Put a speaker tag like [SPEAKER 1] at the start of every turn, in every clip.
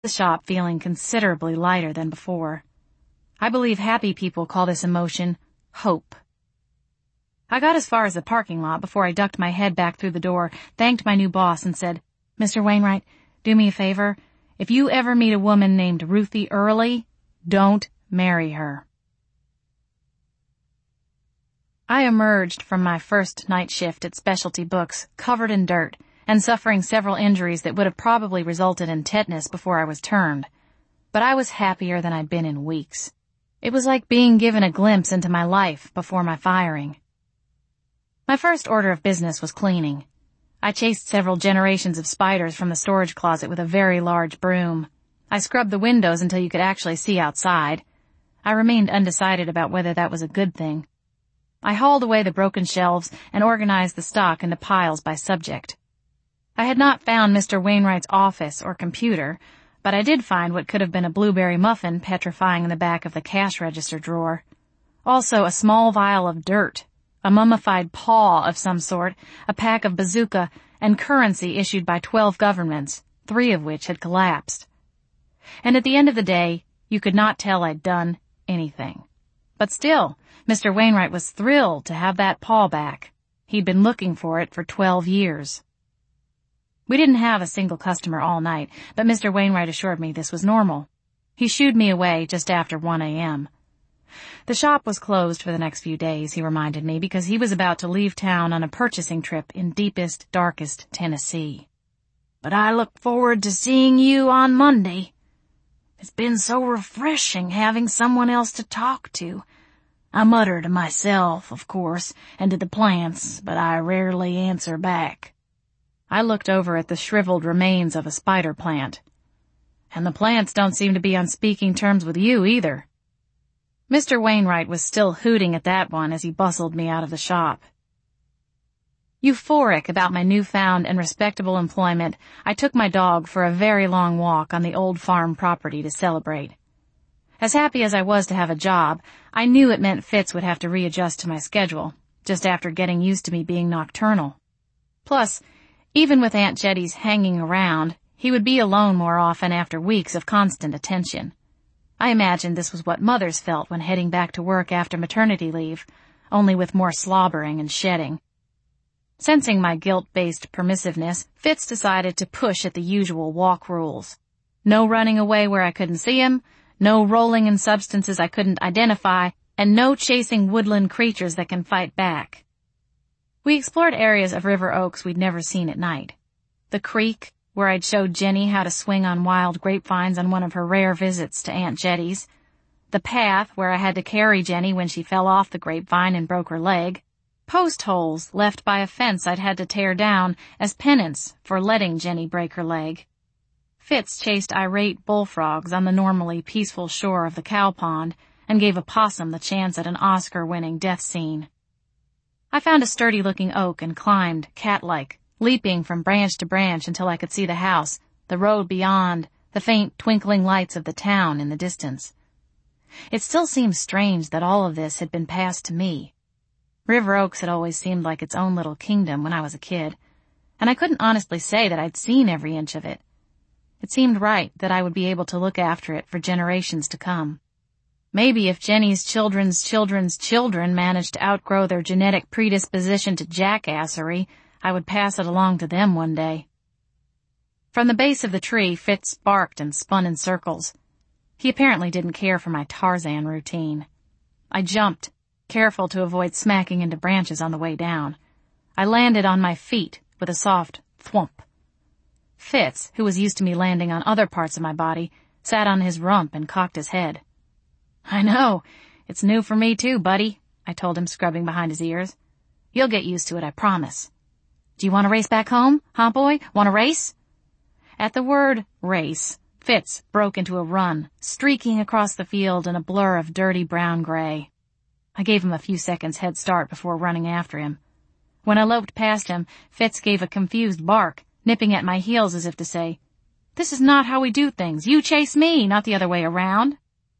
[SPEAKER 1] the shop feeling considerably lighter than before. I believe happy people call this emotion hope. I got as far as the parking lot before I ducked my head back through the door, thanked my new boss, and said, "Mr. Wainwright, do me a favor. If you ever meet a woman named Ruthie Early, don't marry her." I emerged from my first night shift at Specialty Books, covered in dirt, and suffering several injuries that would have probably resulted in tetanus before I was turned. But I was happier than I'd been in weeks. It was like being given a glimpse into my life before my firing. My first order of business was cleaning. I chased several generations of spiders from the storage closet with a very large broom. I scrubbed the windows until you could actually see outside. I remained undecided about whether that was a good thing. I hauled away the broken shelves and organized the stock into piles by subject. I had not found Mr. Wainwright's office or computer, but I did find what could have been a blueberry muffin petrifying in the back of the cash register drawer. Also a small vial of dirt, a mummified paw of some sort, a pack of bazooka, and currency issued by 12 governments, 3 of which had collapsed. And at the end of the day, you could not tell I'd done anything. But still, Mr. Wainwright was thrilled to have that paw back. He'd been looking for it for 12 years. We didn't have a single customer all night, but Mr. Wainwright assured me this was normal. He shooed me away just after 1 a.m. The shop was closed for the next few days, he reminded me, because he was about to leave town on a purchasing trip in deepest, darkest Tennessee. "But I look forward to seeing you on Monday. It's been so refreshing having someone else to talk to. I mutter to myself, of course, and to the plants, but I rarely answer back." I looked over at the shriveled remains of a spider plant. "And the plants don't seem to be on speaking terms with you either." Mr. Wainwright was still hooting at that one as he bustled me out of the shop. Euphoric about my newfound and respectable employment, I took my dog for a very long walk on the old farm property to celebrate. As happy as I was to have a job, I knew it meant Fitz would have to readjust to my schedule, just after getting used to me being nocturnal. Plus, even with Aunt Jetty's hanging around, he would be alone more often after weeks of constant attention. I imagined this was what mothers felt when heading back to work after maternity leave, only with more slobbering and shedding. Sensing my guilt-based permissiveness, Fitz decided to push at the usual walk rules. No running away where I couldn't see him, no rolling in substances I couldn't identify, and no chasing woodland creatures that can fight back. We explored areas of River Oaks we'd never seen at night. The creek, where I'd showed Jenny how to swing on wild grapevines on one of her rare visits to Aunt Jetty's. The path, where I had to carry Jenny when she fell off the grapevine and broke her leg. Post holes left by a fence I'd had to tear down as penance for letting Jenny break her leg. Fitz chased irate bullfrogs on the normally peaceful shore of the cow pond and gave a possum the chance at an Oscar-winning death scene. I found a sturdy-looking oak and climbed, cat-like, leaping from branch to branch until I could see the house, the road beyond, the faint twinkling lights of the town in the distance. It still seemed strange that all of this had been passed to me. River Oaks had always seemed like its own little kingdom when I was a kid, and I couldn't honestly say that I'd seen every inch of it. It seemed right that I would be able to look after it for generations to come. Maybe if Jenny's children's children's children managed to outgrow their genetic predisposition to jackassery, I would pass it along to them one day. From the base of the tree, Fitz barked and spun in circles. He apparently didn't care for my Tarzan routine. I jumped, careful to avoid smacking into branches on the way down. I landed on my feet with a soft thwump. Fitz, who was used to me landing on other parts of my body, sat on his rump and cocked his head. "I know. It's new for me too, buddy," I told him, scrubbing behind his ears. "You'll get used to it, I promise. Do you want to race back home, huh, boy? Want to race?" At the word race, Fitz broke into a run, streaking across the field in a blur of dirty brown-gray. I gave him a few seconds head start before running after him. When I loped past him, Fitz gave a confused bark, nipping at my heels as if to say, "This is not how we do things. You chase me, not the other way around."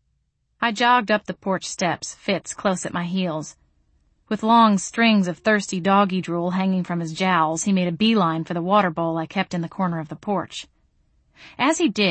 [SPEAKER 1] I jogged up the porch steps, Fitz close at my heels. With long strings of thirsty doggy drool hanging from his jowls, he made a beeline for the water bowl I kept in the corner of the porch. As he did,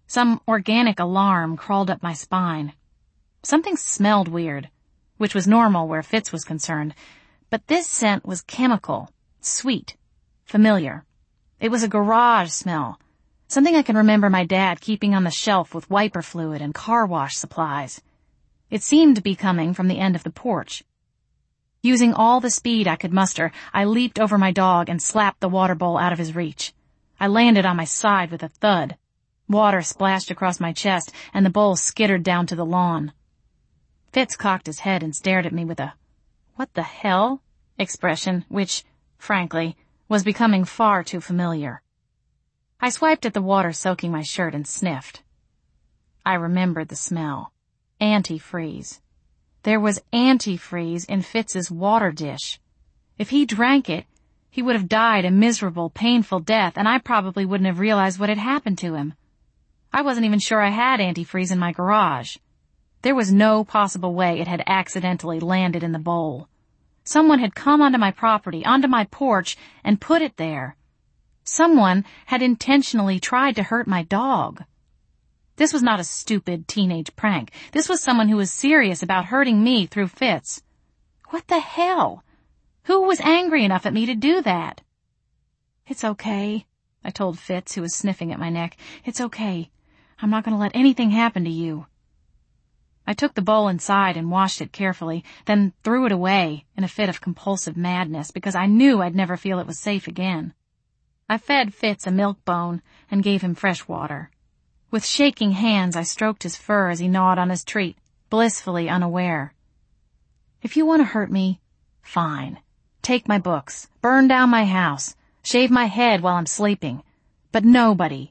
[SPEAKER 1] Some organic alarm crawled up my spine. Something smelled weird, which was normal where Fitz was concerned, but this scent was chemical, sweet, familiar. It was a garage smell, something I can remember my dad keeping on the shelf with wiper fluid and car wash supplies. It seemed to be coming from the end of the porch. Using all the speed I could muster, I leaped over my dog and slapped the water bowl out of his reach. I landed on my side with a thud. Water splashed across my chest, and the bowl skittered down to the lawn. Fitz cocked his head and stared at me with a "what the hell?" expression, which, frankly, was becoming far too familiar. I swiped at the water soaking my shirt and sniffed. I remembered the smell. Antifreeze. There was antifreeze in Fitz's water dish. If he drank it, he would have died a miserable, painful death, and I probably wouldn't have realized what had happened to him. I wasn't even sure I had antifreeze in my garage. There was no possible way it had accidentally landed in the bowl. Someone had come onto my property, onto my porch, and put it there. Someone had intentionally tried to hurt my dog. This was not a stupid teenage prank. This was someone who was serious about hurting me through Fitz. What the hell? Who was angry enough at me to do that? "It's okay," I told Fitz, who was sniffing at my neck. "It's okay. I'm not going to let anything happen to you." I took the bowl inside and washed it carefully, then threw it away in a fit of compulsive madness because I knew I'd never feel it was safe again. I fed Fitz a milk bone and gave him fresh water. With shaking hands, I stroked his fur as he gnawed on his treat, blissfully unaware. "If you want to hurt me, fine. Take my books, burn down my house, shave my head while I'm sleeping. But nobody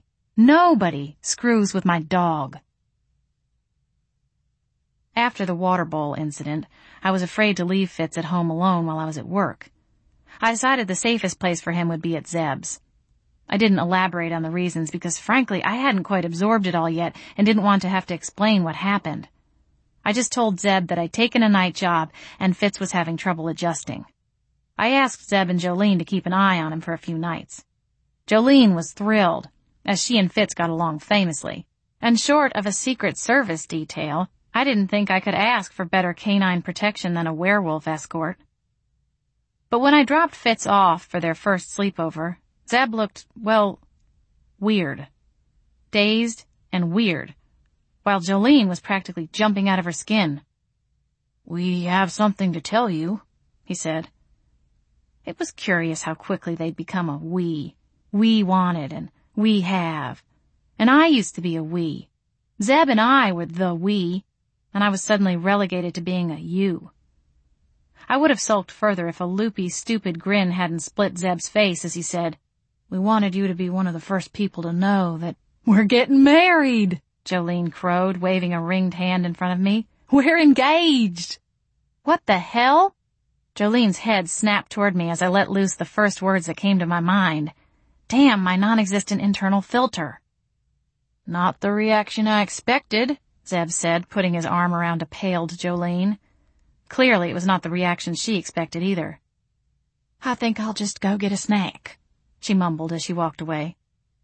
[SPEAKER 1] screws with my dog." After the water bowl incident, I was afraid to leave Fitz at home alone while I was at work. I decided the safest place for him would be at Zeb's. I didn't elaborate on the reasons because, frankly, I hadn't quite absorbed it all yet and didn't want to have to explain what happened. I just told Zeb that I'd taken a night job and Fitz was having trouble adjusting. I asked Zeb and Jolene to keep an eye on him for a few nights. Jolene was thrilled, as she and Fitz got along famously, and short of a Secret Service detail, I didn't think I could ask for better canine protection than a werewolf escort. But when I dropped Fitz off for their first sleepover, Zeb looked, well, weird. Dazed and weird, while Jolene was practically jumping out of her skin. "We have something to tell you," he said. It was curious how quickly they'd become a we. We wanted and we have. And I used to be a we. Zeb and I were the we, and I was suddenly relegated to being a you. I would have sulked further if a loopy, stupid grin hadn't split Zeb's face as he said, "We wanted you to be one of the first people to know that—" "We're getting married," Jolene crowed, waving a ringed hand in front of me. "We're engaged." "What the hell?" Jolene's head snapped toward me as I let loose the first words that came to my mind. Damn my non-existent internal filter. "Not the reaction I expected," Zeb said, putting his arm around a paled Jolene. Clearly it was not the reaction she expected either. "I think I'll just go get a snack," she mumbled as she walked away.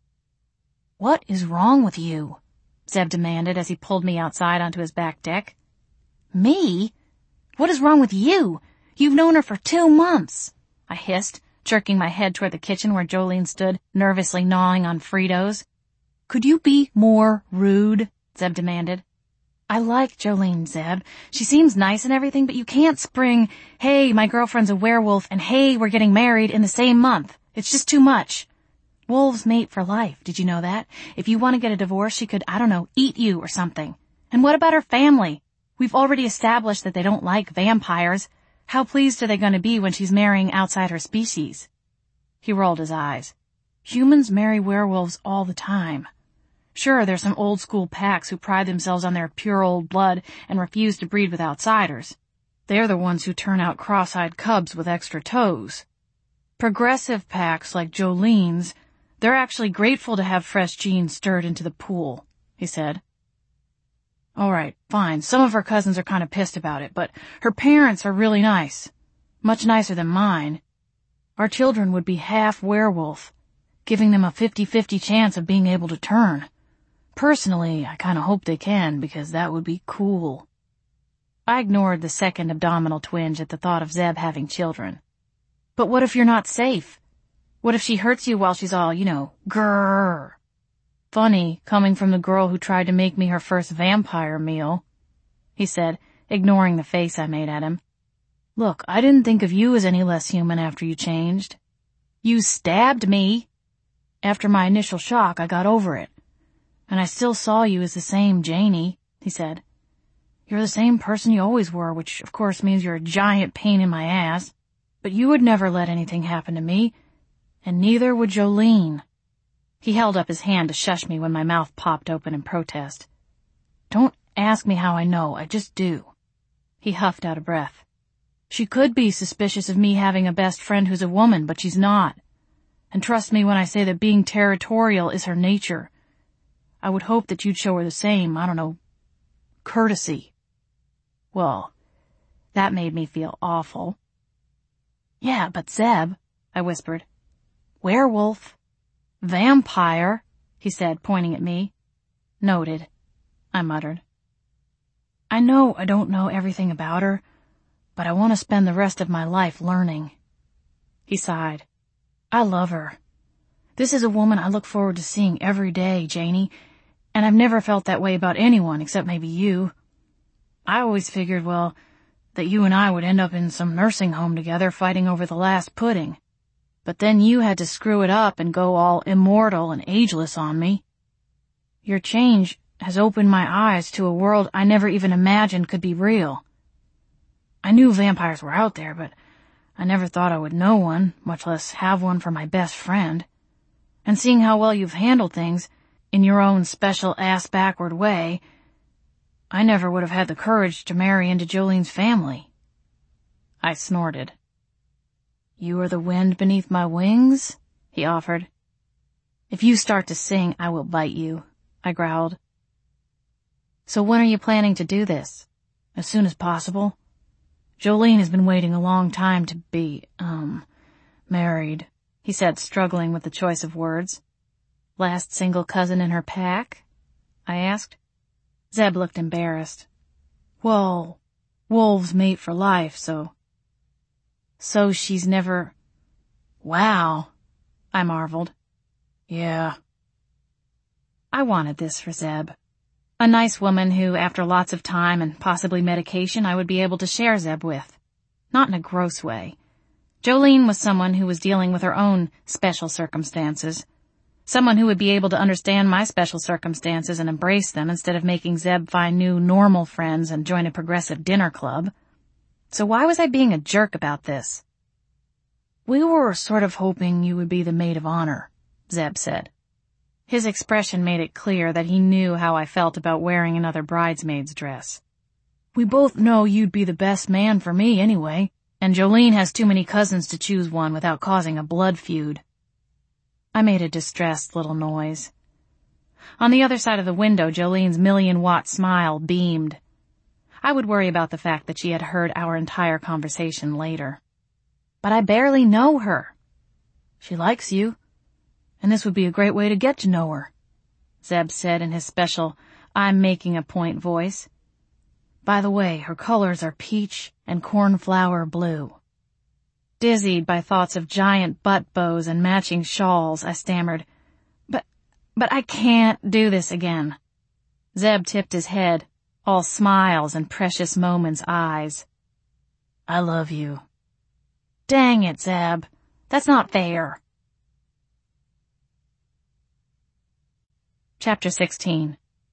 [SPEAKER 1] "What is wrong with you?" Zeb demanded as he pulled me outside onto his back deck. "Me? What is wrong with you? You've known her for 2 months," I hissed, jerking my head toward the kitchen where Jolene stood, nervously gnawing on Fritos. "Could you be more rude?" Zeb demanded. "I like Jolene, Zeb. She seems nice and everything, but you can't spring, 'Hey, my girlfriend's a werewolf,' and 'Hey, we're getting married' in the same month. It's just too much. Wolves mate for life. Did you know that? If you want to get a divorce, she could, I don't know, eat you or something. And what about her family? We've already established that they don't like vampires. How pleased are they going to be when she's marrying outside her species?" He rolled his eyes. "Humans marry werewolves all the time. Sure, there's some old-school packs who pride themselves on their pure old blood and refuse to breed with outsiders. They're the ones who turn out cross-eyed cubs with extra toes. Progressive packs like Jolene's, they're actually grateful to have fresh genes stirred into the pool," he said. "All right, fine, some of her cousins are kind of pissed about it, but her parents are really nice. Much nicer than mine. Our children would be half werewolf, giving them a 50-50 chance of being able to turn. Personally, I kinda hope they can, because that would be cool. I ignored the second abdominal twinge at the thought of Zeb having children. But what if you're not safe? What if she hurts you while she's all, grrr? Funny, coming from the girl who tried to make me her first vampire meal, he said, ignoring the face I made at him. Look, I didn't think of you as any less human after you changed. You stabbed me. After my initial shock, I got over it. And I still saw you as the same Janie, he said. You're the same person you always were, which of course means you're a giant pain in my ass. But you would never let anything happen to me, and neither would Jolene. He held up his hand to shush me when my mouth popped open in protest. Don't ask me how I know, I just do. He huffed out a breath. She could be suspicious of me having a best friend who's a woman, but she's not. And trust me when I say that being territorial is her nature. I would hope that you'd show her the same, courtesy. Well, that made me feel awful. Yeah, but Zeb, I whispered. Werewolf. Vampire, he said, pointing at me. Noted, I muttered. I know I don't know everything about her, but I want to spend the rest of my life learning. He sighed. I love her. This is a woman I look forward to seeing every day, Janie, and I've never felt that way about anyone except maybe you. I always figured, that you and I would end up in some nursing home together fighting over the last pudding. But then you had to screw it up and go all immortal and ageless on me. Your change has opened my eyes to a world I never even imagined could be real. I knew vampires were out there, but I never thought I would know one, much less have one for my best friend. And seeing how well you've handled things, in your own special ass-backward way, I never would have had the courage to marry into Jolene's family. I snorted. You are the wind beneath my wings, he offered. If you start to sing, I will bite you, I growled. So when are you planning to do this? As soon as possible? Jolene has been waiting a long time to be, married, he said, struggling with the choice of words. Last single cousin in her pack? I asked. Zeb looked embarrassed. Well, wolves mate for life, so she's never... Wow, I marveled. Yeah. I wanted this for Zeb. A nice woman who, after lots of time and possibly medication, I would be able to share Zeb with. Not in a gross way. Jolene was someone who was dealing with her own special circumstances. Someone who would be able to understand my special circumstances and embrace them instead of making Zeb find new normal friends and join a progressive dinner club. So why was I being a jerk about this? We were sort of hoping you would be the maid of honor, Zeb said. His expression made it clear that he knew how I felt about wearing another bridesmaid's dress. We both know you'd be the best man for me anyway, and Jolene has too many cousins to choose one without causing a blood feud. I made a distressed little noise. On the other side of the window, Jolene's million-watt smile beamed. I would worry about the fact that she had heard our entire conversation later. But I barely know her. She likes you, and this would be a great way to get to know her, Zeb said in his special, I'm making a point voice. By the way, her colors are peach and cornflower blue. Dizzied by thoughts of giant butt bows and matching shawls, I stammered, But I can't do this again. Zeb tipped his head, all smiles and precious moments' eyes. I love you. Dang it, Zeb. That's not fair. Chapter 16.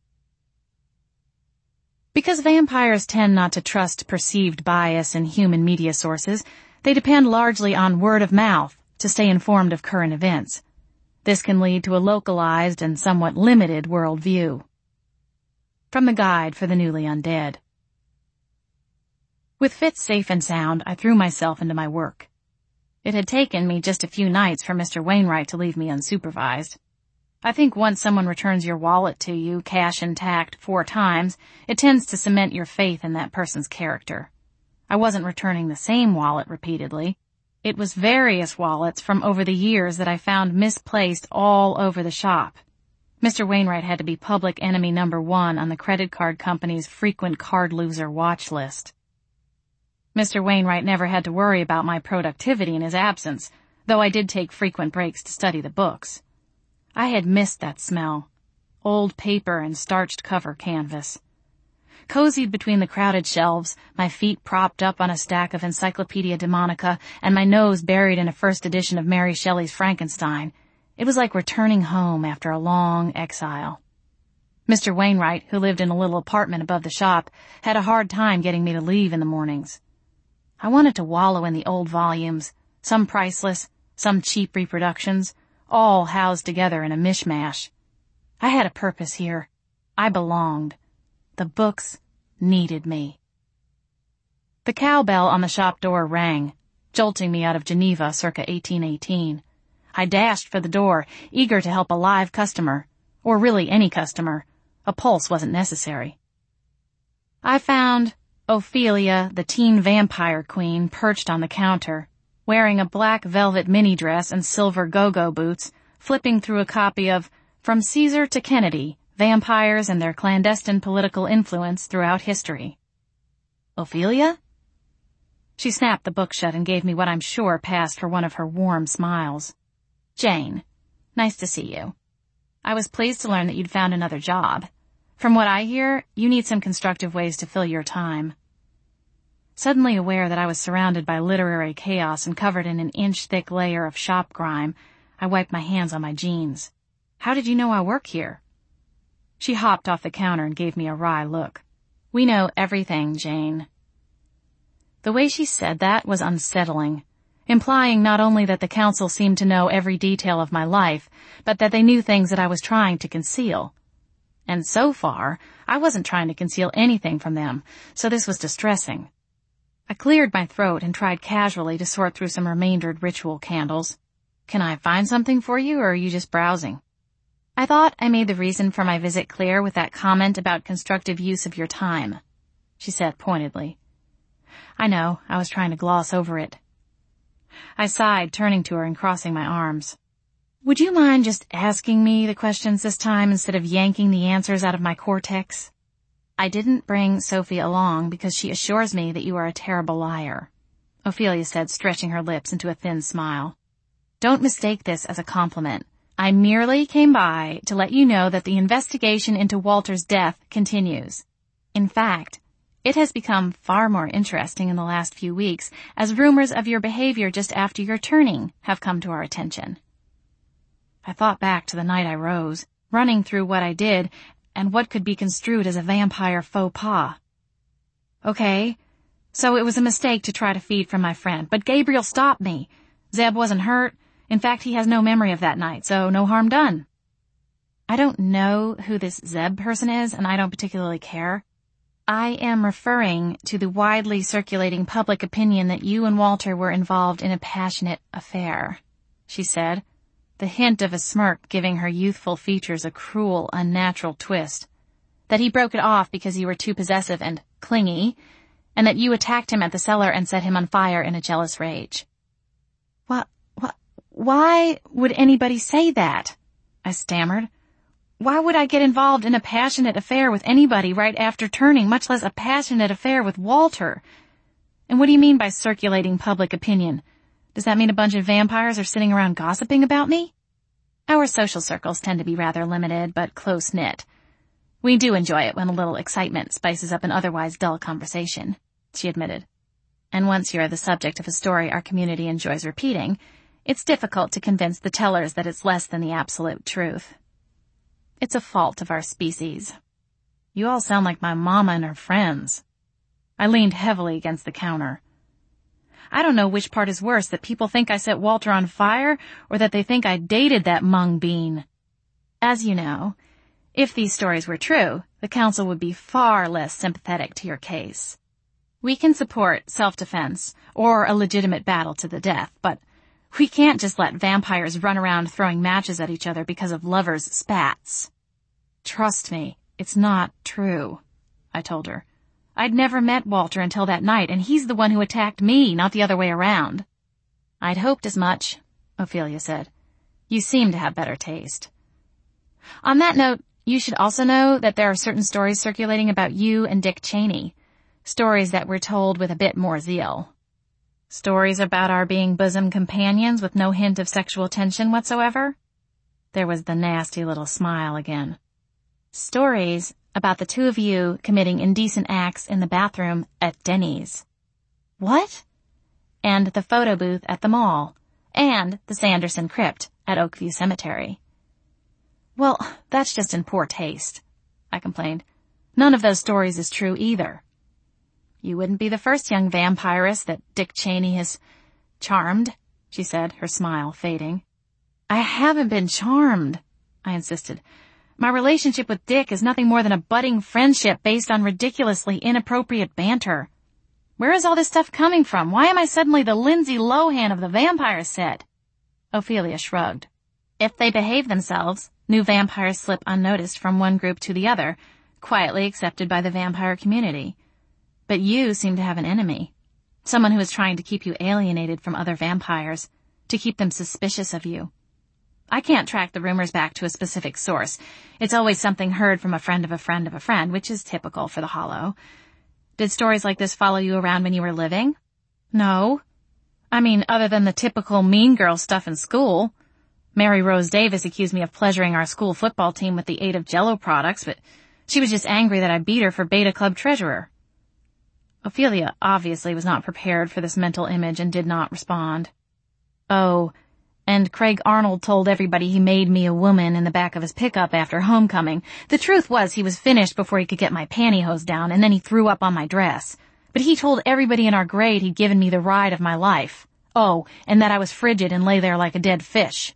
[SPEAKER 1] Because vampires tend not to trust perceived bias in human media sources, they depend largely on word of mouth to stay informed of current events. This can lead to a localized and somewhat limited worldview. From the Guide for the Newly Undead. With Fitz safe and sound, I threw myself into my work. It had taken me just a few nights for Mr. Wainwright to leave me unsupervised. I think once someone returns your wallet to you, cash intact, 4 times, it tends to cement your faith in that person's character. I wasn't returning the same wallet repeatedly. It was various wallets from over the years that I found misplaced all over the shop. Mr. Wainwright had to be public enemy number 1 on the credit card company's frequent card loser watch list. Mr. Wainwright never had to worry about my productivity in his absence, though I did take frequent breaks to study the books. I had missed that smell. Old paper and starched cover canvas. Cozied between the crowded shelves, my feet propped up on a stack of Encyclopedia Demonica and my nose buried in a first edition of Mary Shelley's Frankenstein, it was like returning home after a long exile. Mr. Wainwright, who lived in a little apartment above the shop, had a hard time getting me to leave in the mornings. I wanted to wallow in the old volumes, some priceless, some cheap reproductions, all housed together in a mishmash. I had a purpose here. I belonged. The books needed me. The cowbell on the shop door rang, jolting me out of Geneva circa 1818. I dashed for the door, eager to help a live customer, or really any customer. A pulse wasn't necessary. I found Ophelia, the teen vampire queen, perched on the counter, wearing a black velvet mini dress and silver go-go boots, flipping through a copy of From Caesar to Kennedy, Vampires and Their Clandestine Political Influence Throughout History. Ophelia? She snapped the book shut and gave me what I'm sure passed for one of her warm smiles. Jane, nice to see you. I was pleased to learn that you'd found another job. From what I hear, you need some constructive ways to fill your time. Suddenly aware that I was surrounded by literary chaos and covered in an inch-thick layer of shop grime, I wiped my hands on my jeans. How did you know I work here? She hopped off the counter and gave me a wry look. We know everything, Jane. The way she said that was unsettling, implying not only that the council seemed to know every detail of my life, but that they knew things that I was trying to conceal. And so far, I wasn't trying to conceal anything from them, so this was distressing. I cleared my throat and tried casually to sort through some remaindered ritual candles. Can I find something for you, or are you just browsing? I thought I made the reason for my visit clear with that comment about constructive use of your time, she said pointedly. I know, I was trying to gloss over it. I sighed, turning to her and crossing my arms. Would you mind just asking me the questions this time instead of yanking the answers out of my cortex? I didn't bring Sophie along because she assures me that you are a terrible liar, Ophelia said, stretching her lips into a thin smile. Don't mistake this as a compliment. I merely came by to let you know that the investigation into Walter's death continues. In fact, it has become far more interesting in the last few weeks as rumors of your behavior just after your turning have come to our attention. I thought back to the night I rose, running through what I did and what could be construed as a vampire faux pas. Okay, so it was a mistake to try to feed from my friend, but Gabriel stopped me. Zeb wasn't hurt. In fact, he has no memory of that night, so no harm done. I don't know who this Zeb person is, and I don't particularly care. I am referring to the widely circulating public opinion that you and Walter were involved in a passionate affair, she said, the hint of a smirk giving her youthful features a cruel, unnatural twist. That he broke it off because you were too possessive and clingy, and that you attacked him at the cellar and set him on fire in a jealous rage. Why would anybody say that? I stammered. Why would I get involved in a passionate affair with anybody right after turning, much less a passionate affair with Walter? And what do you mean by circulating public opinion? Does that mean a bunch of vampires are sitting around gossiping about me? Our social circles tend to be rather limited, but close-knit. We do enjoy it when a little excitement spices up an otherwise dull conversation, she admitted. And once you're the subject of a story our community enjoys repeating, it's difficult to convince the tellers that it's less than the absolute truth. It's a fault of our species. You all sound like my mama and her friends. I leaned heavily against the counter. I don't know which part is worse, that people think I set Walter on fire, or that they think I dated that mung bean. As you know, if these stories were true, the council would be far less sympathetic to your case. We can support self-defense, or a legitimate battle to the death, but we can't just let vampires run around throwing matches at each other because of lovers' spats. Trust me, it's not true, I told her. I'd never met Walter until that night, and he's the one who attacked me, not the other way around. I'd hoped as much, Ophelia said. You seem to have better taste. On that note, you should also know that there are certain stories circulating about you and Dick Cheney. Stories that were told with a bit more zeal. Stories about our being bosom companions with no hint of sexual tension whatsoever? There was the nasty little smile again. Stories about the two of you committing indecent acts in the bathroom at Denny's. What? And the photo booth at the mall. And the Sanderson crypt at Oakview Cemetery. Well, that's just in poor taste, I complained. None of those stories is true either. You wouldn't be the first young vampiress that Dick Cheney has charmed, she said, her smile fading. I haven't been charmed, I insisted. My relationship with Dick is nothing more than a budding friendship based on ridiculously inappropriate banter. Where is all this stuff coming from? Why am I suddenly the Lindsay Lohan of the vampire set? Ophelia shrugged. If they behave themselves, new vampires slip unnoticed from one group to the other, quietly accepted by the vampire community. But you seem to have an enemy. Someone who is trying to keep you alienated from other vampires, to keep them suspicious of you. I can't track the rumors back to a specific source. It's always something heard from a friend of a friend of a friend, which is typical for the Hollow. Did stories like this follow you around when you were living? No. I mean, other than the typical mean girl stuff in school. Mary Rose Davis accused me of pleasuring our school football team with the aid of Jell-O products, but she was just angry that I beat her for Beta Club treasurer. Ophelia obviously was not prepared for this mental image and did not respond. Oh, and Craig Arnold told everybody he made me a woman in the back of his pickup after homecoming. The truth was he was finished before he could get my pantyhose down, and then he threw up on my dress. But he told everybody in our grade he'd given me the ride of my life. Oh, and that I was frigid and lay there like a dead fish.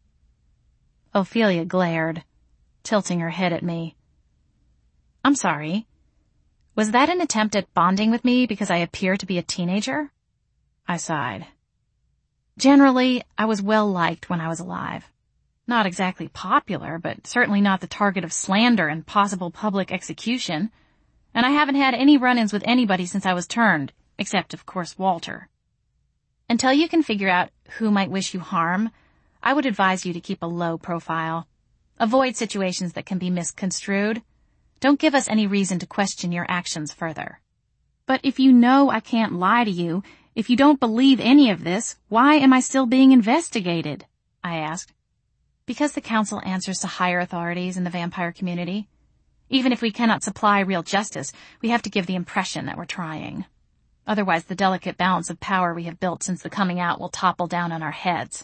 [SPEAKER 1] Ophelia glared, tilting her head at me. I'm sorry. Was that an attempt at bonding with me because I appear to be a teenager? I sighed. Generally, I was well-liked when I was alive. Not exactly popular, but certainly not the target of slander and possible public execution. And I haven't had any run-ins with anybody since I was turned, except, of course, Walter. Until you can figure out who might wish you harm, I would advise you to keep a low profile. Avoid situations that can be misconstrued. Don't give us any reason to question your actions further. But if you know I can't lie to you, if you don't believe any of this, why am I still being investigated? I asked. Because the council answers to higher authorities in the vampire community. Even if we cannot supply real justice, we have to give the impression that we're trying. Otherwise, the delicate balance of power we have built since the coming out will topple down on our heads.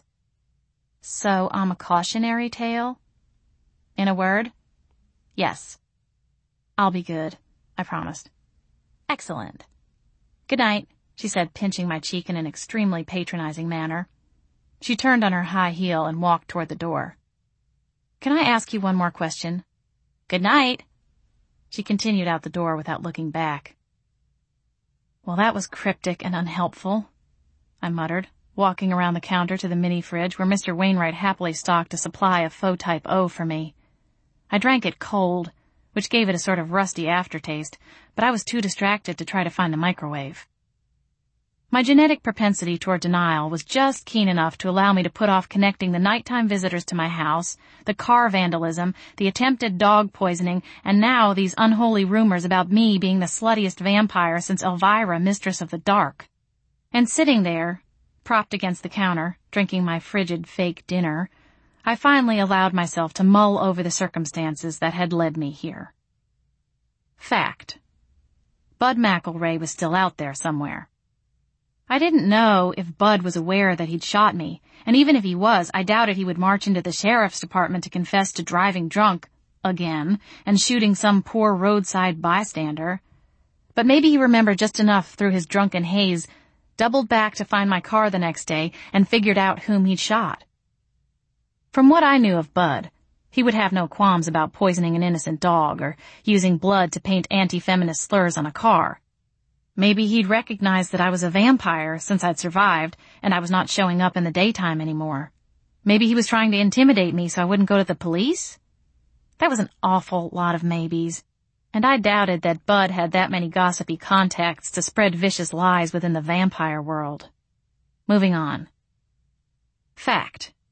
[SPEAKER 1] So I'm a cautionary tale? In a word? Yes. I'll be good, I promised. Excellent. Good night, she said, pinching my cheek in an extremely patronizing manner. She turned on her high heel and walked toward the door. Can I ask you one more question? Good night. She continued out the door without looking back. Well, that was cryptic and unhelpful, I muttered, walking around the counter to the mini-fridge where Mr. Wainwright happily stocked a supply of faux type O for me. I drank it cold, which gave it a sort of rusty aftertaste, but I was too distracted to try to find the microwave. My genetic propensity toward denial was just keen enough to allow me to put off connecting the nighttime visitors to my house, the car vandalism, the attempted dog poisoning, and now these unholy rumors about me being the sluttiest vampire since Elvira, Mistress of the Dark. And sitting there, propped against the counter, drinking my frigid fake dinner, I finally allowed myself to mull over the circumstances that had led me here. Fact. Bud McElray was still out there somewhere. I didn't know if Bud was aware that he'd shot me, and even if he was, I doubted he would march into the sheriff's department to confess to driving drunk, again, and shooting some poor roadside bystander. But maybe he remembered just enough through his drunken haze, doubled back to find my car the next day, and figured out whom he'd shot. From what I knew of Bud, he would have no qualms about poisoning an innocent dog or using blood to paint anti-feminist slurs on a car. Maybe he'd recognized that I was a vampire since I'd survived and I was not showing up in the daytime anymore. Maybe he was trying to intimidate me so I wouldn't go to the police? That was an awful lot of maybes, and I doubted that Bud had that many gossipy contacts to spread vicious lies within the vampire world. Moving on. Fact.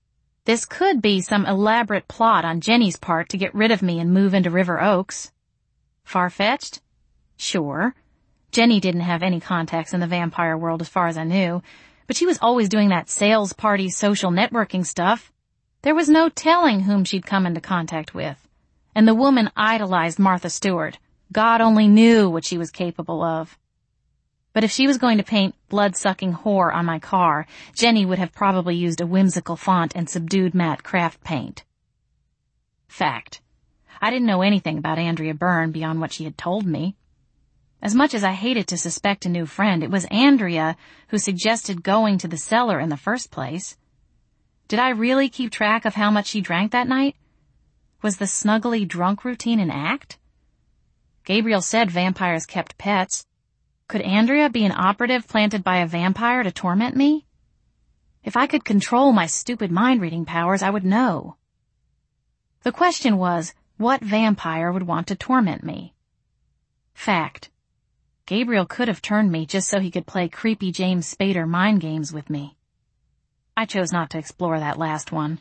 [SPEAKER 1] This could be some elaborate plot on Jenny's part to get rid of me and move into River Oaks. Far-fetched? Sure. Jenny didn't have any contacts in the vampire world as far as I knew, but she was always doing that sales party social networking stuff. There was no telling whom she'd come into contact with. And the woman idolized Martha Stewart. God only knew what she was capable of. But if she was going to paint blood-sucking whore on my car, Jenny would have probably used a whimsical font and subdued matte craft paint. Fact. I didn't know anything about Andrea Byrne beyond what she had told me. As much as I hated to suspect a new friend, it was Andrea who suggested going to the cellar in the first place. Did I really keep track of how much she drank that night? Was the snuggly drunk routine an act? Gabriel said vampires kept pets. Could Andrea be an operative planted by a vampire to torment me? If I could control my stupid mind-reading powers, I would know. The question was, what vampire would want to torment me? Fact. Gabriel could have turned me just so he could play creepy James Spader mind games with me. I chose not to explore that last one.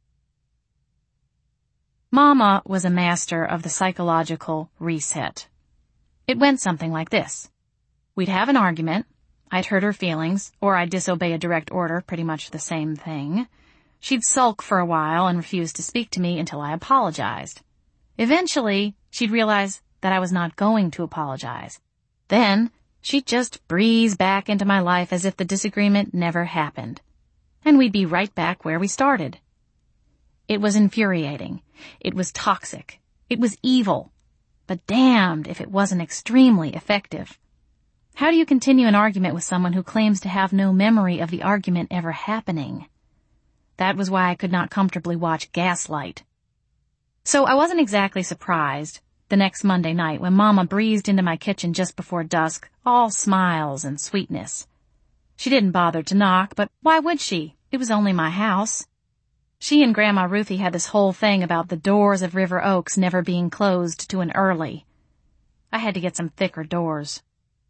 [SPEAKER 1] Mama was a master of the psychological reset. It went something like this. We'd have an argument. I'd hurt her feelings, or I'd disobey a direct order, pretty much the same thing. She'd sulk for a while and refuse to speak to me until I apologized. Eventually, she'd realize that I was not going to apologize. Then, she'd just breeze back into my life as if the disagreement never happened. And we'd be right back where we started. It was infuriating. It was toxic. It was evil. But damned if it wasn't extremely effective. How do you continue an argument with someone who claims to have no memory of the argument ever happening? That was why I could not comfortably watch Gaslight. So I wasn't exactly surprised the next Monday night when Mama breezed into my kitchen just before dusk, all smiles and sweetness. She didn't bother to knock, but why would she? It was only my house. She and Grandma Ruthie had this whole thing about the doors of River Oaks never being closed to an early. I had to get some thicker doors.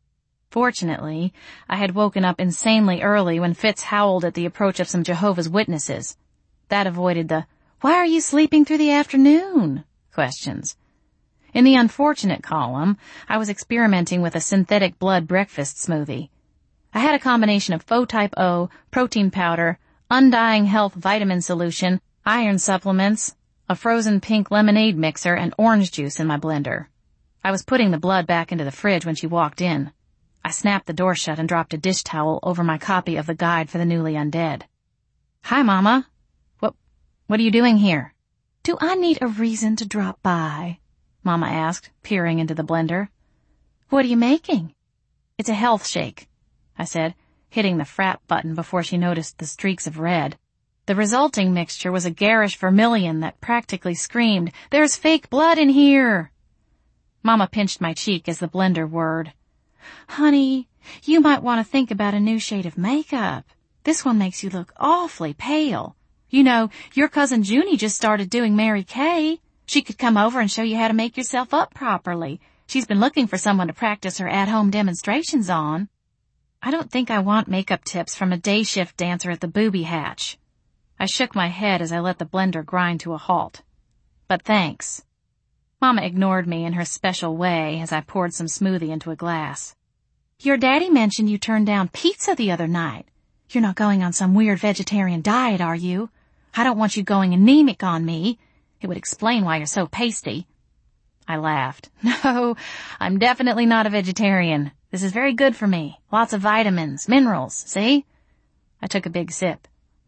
[SPEAKER 1] Fortunately, I had woken up insanely early when Fitz howled at the approach of some Jehovah's Witnesses. That avoided the, "Why are you sleeping through the afternoon?" questions. In the unfortunate column, I was experimenting with a synthetic blood breakfast smoothie. I had a combination of Faux Type O, protein powder, Undying Health vitamin solution, iron supplements, a frozen pink lemonade mixer, and orange juice in my blender. I was putting the blood back into the fridge when she walked in. I snapped the door shut and dropped a dish towel over my copy of the Guide for the Newly Undead. "Hi, Mama. What are you doing here?" "Do I need a reason to drop by?" Mama asked, peering into the blender. "What are you making?" "It's a health shake," I said, hitting the frap button before she noticed the streaks of red. The resulting mixture was a garish vermilion that practically screamed, "There's fake blood in here!" Mama pinched my cheek as the blender whirred. "Honey, you might want to think about a new shade of makeup. This one makes you look awfully pale. You know, your cousin Junie just started doing Mary Kay. She could come over and show you how to make yourself up properly. She's been looking for someone to practice her at-home demonstrations on." "I don't think I want makeup tips from a day shift dancer at the Booby Hatch." I shook my head as I let the blender grind to a halt. "But thanks." Mama ignored me in her special way as I poured some smoothie into a glass. "Your daddy mentioned you turned down pizza the other night. You're not going on some weird vegetarian diet, are you? I don't want you going anemic on me. It would explain why you're so pasty." I laughed. "No, I'm definitely not a vegetarian. This is very good for me. Lots of vitamins, minerals, see?" I took a big sip.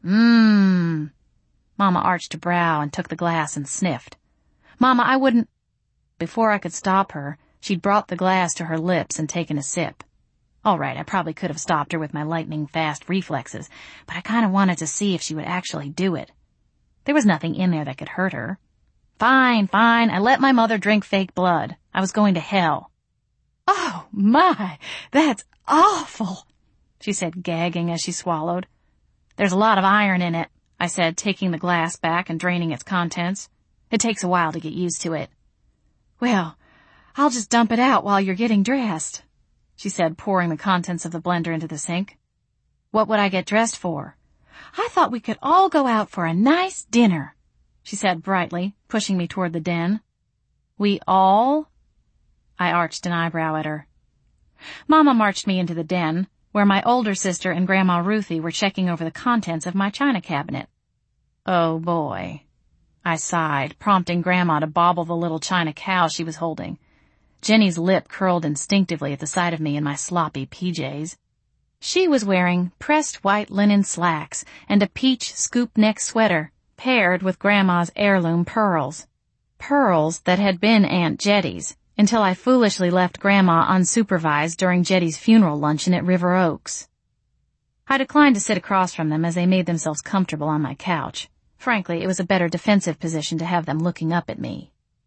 [SPEAKER 1] Mama arched a brow and took the glass and sniffed. "Mama, I wouldn't—" Before I could stop her, she'd brought the glass to her lips and taken a sip. All right, I probably could have stopped her with my lightning-fast reflexes, but I kind of wanted to see if she would actually do it. There was nothing in there that could hurt her. Fine, I let my mother drink fake blood. I was going to hell. "Oh, my, that's awful," she said, gagging as she swallowed. "There's a lot of iron in it," I said, taking the glass back and draining its contents. "It takes a while to get used to it." "Well, I'll just dump it out while you're getting dressed," she said, pouring the contents of the blender into the sink. "What would I get dressed for?" I thought we could all go out for a nice dinner, she said brightly, pushing me toward the den. We all? I arched an eyebrow at her. Mama marched me into the den, where my older sister and Grandma Ruthie were checking over the contents of my china cabinet. Oh boy, I sighed, prompting Grandma to bobble the little china cow she was holding. Jenny's lip curled instinctively at the sight of me in my sloppy PJs. She was wearing pressed white linen slacks and a peach scoop-neck sweater, paired with Grandma's heirloom pearls. Pearls that had been Aunt Jetty's, until I foolishly left Grandma unsupervised during Jetty's funeral luncheon at River Oaks. I declined to sit across from them as they made themselves comfortable on my couch. Frankly, it was a better defensive position to have them looking up at me.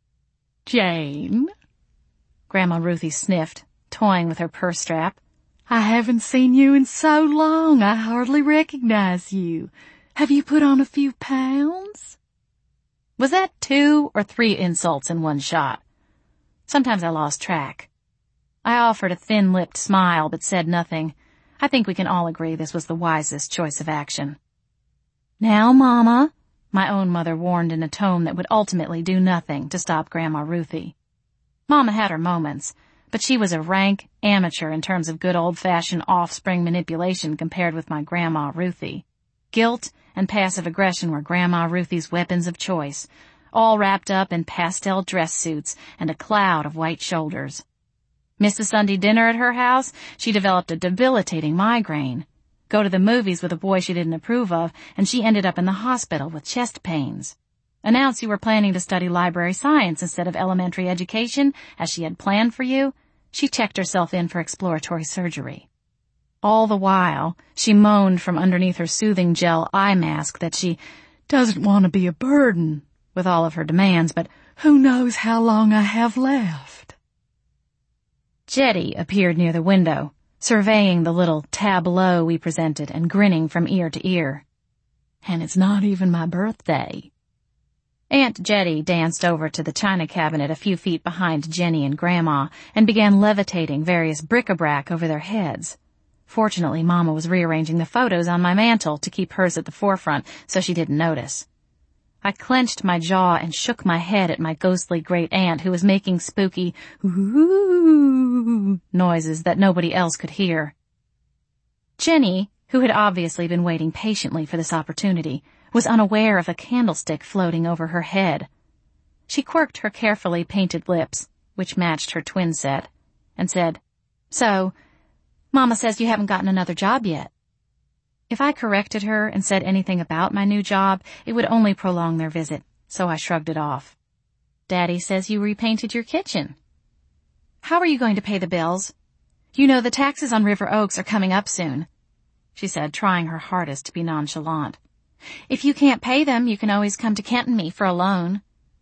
[SPEAKER 2] Jane,
[SPEAKER 1] Grandma Ruthie sniffed, toying with her purse strap.
[SPEAKER 2] I haven't seen you in so long I hardly recognize you. Have you put on a few pounds?
[SPEAKER 1] Was that 2 or 3 insults in one shot? Sometimes I lost track. I offered a thin-lipped smile but said nothing. I think we can all agree this was the wisest choice of action. Now, Mama, my own mother warned in a tone that would ultimately do nothing to stop Grandma Ruthie. Mama had her moments, but she was a rank amateur in terms of good old-fashioned offspring manipulation compared with my Grandma Ruthie. Guilt and passive aggression were Grandma Ruthie's weapons of choice, all wrapped up in pastel dress suits and a cloud of white shoulders. Miss a Sunday dinner at her house, she developed a debilitating migraine. Go to the movies with a boy she didn't approve of, and she ended up in the hospital with chest pains. Announce you were planning to study library science instead of elementary education, as she had planned for you, she checked herself in for exploratory surgery. All the while, she moaned from underneath her soothing gel eye mask that she
[SPEAKER 2] doesn't want to be a burden
[SPEAKER 1] with all of her demands, but
[SPEAKER 2] who knows how long I have left.
[SPEAKER 1] Jetty appeared near the window, surveying the little tableau we presented and grinning from ear to ear.
[SPEAKER 2] And it's not even my birthday.
[SPEAKER 1] Aunt Jetty danced over to the china cabinet a few feet behind Jenny and Grandma and began levitating various bric-a-brac over their heads. Fortunately, Mama was rearranging the photos on my mantel to keep hers at the forefront so she didn't notice. I clenched my jaw and shook my head at my ghostly great-aunt who was making spooky ooh noises that nobody else could hear. Jenny, who had obviously been waiting patiently for this opportunity, was unaware of a candlestick floating over her head. She quirked her carefully painted lips, which matched her twin set, and said, "So, Mama says you haven't gotten another job yet." If I corrected her and said anything about my new job, it would only prolong their visit, so I shrugged it off. "Daddy says you repainted your kitchen." "How are you going to pay the bills? You know the taxes on River Oaks are coming up soon," she said, trying her hardest to be nonchalant. "If you can't pay them, you can always come to Kent and me for a loan."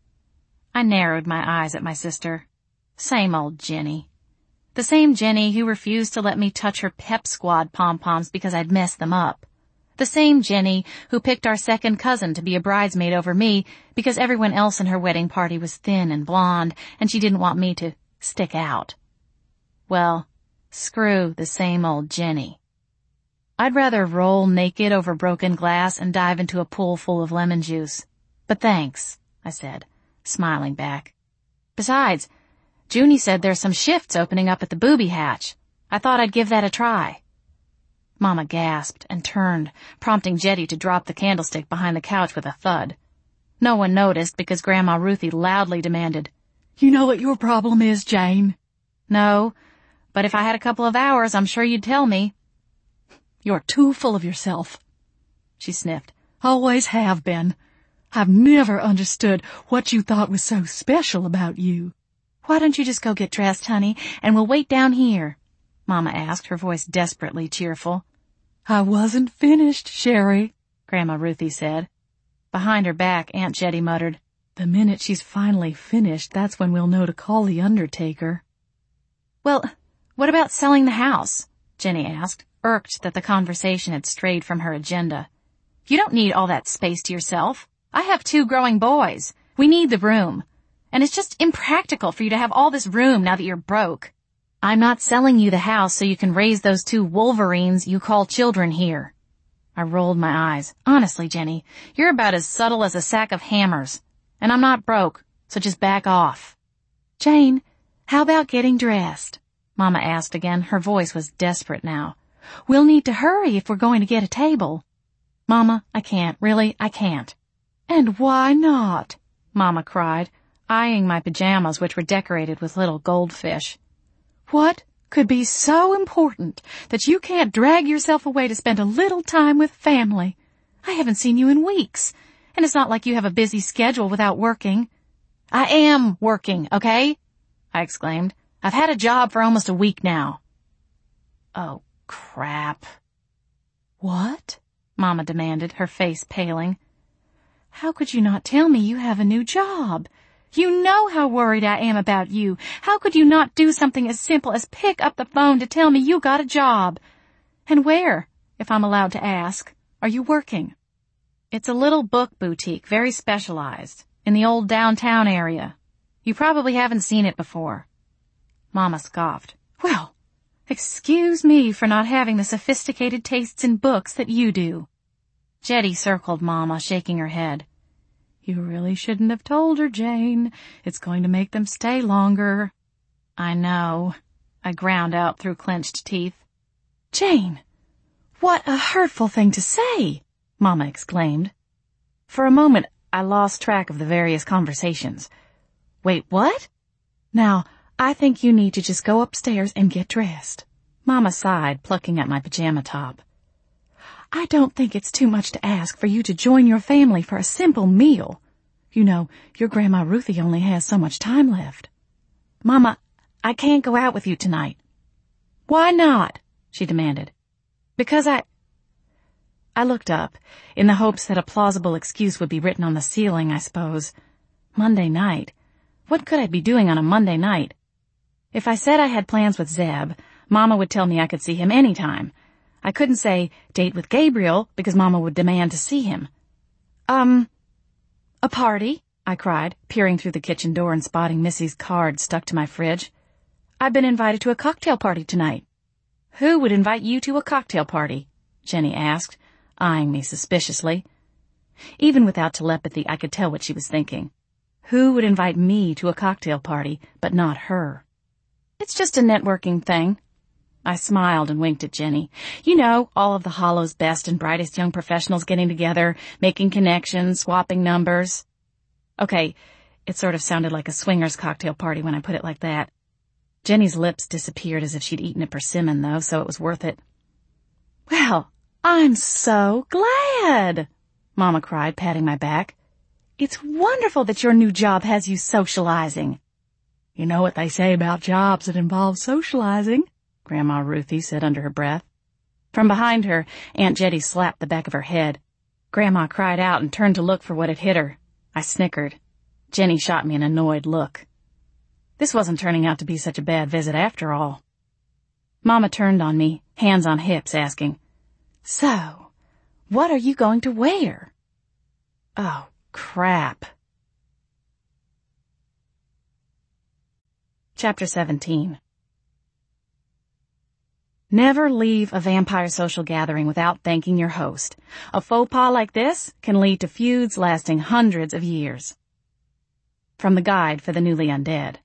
[SPEAKER 1] I narrowed my eyes at my sister. Same old Jenny. The same Jenny who refused to let me touch her pep squad pom-poms because I'd messed them up. The same Jenny who picked our second cousin to be a bridesmaid over me because everyone else in her wedding party was thin and blonde and she didn't want me to stick out. Well, screw the same old Jenny. I'd rather roll naked over broken glass and dive into a pool full of lemon juice. But thanks, I said, smiling back. Besides, Junie said there's some shifts opening up at the booby hatch. I thought I'd give that a try. Mama gasped and turned, prompting Jetty to drop the candlestick behind the couch with a thud. No one noticed because Grandma Ruthie loudly demanded,
[SPEAKER 2] "You know what your problem is, Jane?"
[SPEAKER 1] "No, but if I had a couple of hours, I'm sure you'd tell me."
[SPEAKER 2] "You're too full of yourself,"
[SPEAKER 1] she sniffed.
[SPEAKER 2] "Always have been. I've never understood what you thought was so special about you."
[SPEAKER 1] "Why don't you just go get dressed, honey, and we'll wait down here?" Mama asked, her voice desperately cheerful.
[SPEAKER 2] "I wasn't finished, Sherry,"
[SPEAKER 1] Grandma Ruthie said. Behind her back, Aunt Jetty muttered,
[SPEAKER 2] "The minute she's finally finished, that's when we'll know to call the undertaker."
[SPEAKER 1] "Well, what about selling the house?" Jenny asked, irked that the conversation had strayed from her agenda. "You don't need all that space to yourself. I have 2 growing boys. We need the room. And it's just impractical for you to have all this room now that you're broke. I'm not selling you the house so you can raise those 2 wolverines you call children here." I rolled my eyes. Honestly, Jenny, you're about as subtle as a sack of hammers. And I'm not broke, so just back off.
[SPEAKER 2] Jane, how about getting dressed?
[SPEAKER 1] Mama asked again. Her voice was desperate now.
[SPEAKER 2] We'll need to hurry if we're going to get a table.
[SPEAKER 1] Mama, I can't. Really, I can't.
[SPEAKER 2] And why not?
[SPEAKER 1] Mama cried, eyeing my pajamas, which were decorated with little goldfish.
[SPEAKER 2] What could be so important that you can't drag yourself away to spend a little time with family? I haven't seen you in weeks, and it's not like you have a busy schedule without working.
[SPEAKER 1] I am working, okay? I exclaimed. I've had a job for almost a week now. Oh, crap.
[SPEAKER 2] What?
[SPEAKER 1] Mama demanded, her face paling.
[SPEAKER 2] How could you not tell me you have a new job? You know how worried I am about you. How could you not do something as simple as pick up the phone to tell me you got a job? And where, if I'm allowed to ask, are you working?
[SPEAKER 1] It's a little book boutique, very specialized, in the old downtown area. You probably haven't seen it before. Mama scoffed.
[SPEAKER 2] Well, excuse me for not having the sophisticated tastes in books that you do.
[SPEAKER 1] Jetty circled Mama, shaking her head.
[SPEAKER 2] You really shouldn't have told her, Jane. It's going to make them stay longer.
[SPEAKER 1] I know, I ground out through clenched teeth.
[SPEAKER 2] Jane, what a hurtful thing to say, Mama exclaimed.
[SPEAKER 1] For a moment, I lost track of the various conversations. Wait, what?
[SPEAKER 2] Now, I think you need to just go upstairs and get dressed.
[SPEAKER 1] Mama sighed, plucking at my pajama top.
[SPEAKER 2] I don't think it's too much to ask for you to join your family for a simple meal. You know, your Grandma Ruthie only has so much time left.
[SPEAKER 1] Mama, I can't go out with you tonight.
[SPEAKER 2] Why not?
[SPEAKER 1] She demanded. Because I looked up, in the hopes that a plausible excuse would be written on the ceiling, I suppose. Monday night. What could I be doing on a Monday night? If I said I had plans with Zeb, Mama would tell me I could see him any time. I couldn't say, date with Gabriel, because Mama would demand to see him.
[SPEAKER 2] A party?
[SPEAKER 1] I cried, peering through the kitchen door and spotting Missy's card stuck to my fridge. I've been invited to a cocktail party tonight. Who would invite you to a cocktail party? Jenny asked, eyeing me suspiciously. Even without telepathy, I could tell what she was thinking. Who would invite me to a cocktail party, but not her? It's just a networking thing. I smiled and winked at Jenny. You know, all of the Hollow's best and brightest young professionals getting together, making connections, swapping numbers. Okay, it sort of sounded like a swingers cocktail party when I put it like that. Jenny's lips disappeared as if she'd eaten a persimmon, though, so it was worth it.
[SPEAKER 2] Well, I'm so glad, Mama cried, patting my back. It's wonderful that your new job has you socializing. You know what they say about jobs that involve socializing, Grandma Ruthie said under her breath.
[SPEAKER 1] From behind her, Aunt Jetty slapped the back of her head. Grandma cried out and turned to look for what had hit her. I snickered. Jenny shot me an annoyed look. This wasn't turning out to be such a bad visit after all. Mama turned on me, hands on hips, asking,
[SPEAKER 2] So, what are you going to wear?
[SPEAKER 1] Oh, crap. Chapter 17. Never leave a vampire social gathering without thanking your host. A faux pas like this can lead to feuds lasting hundreds of years. From the Guide for the Newly Undead.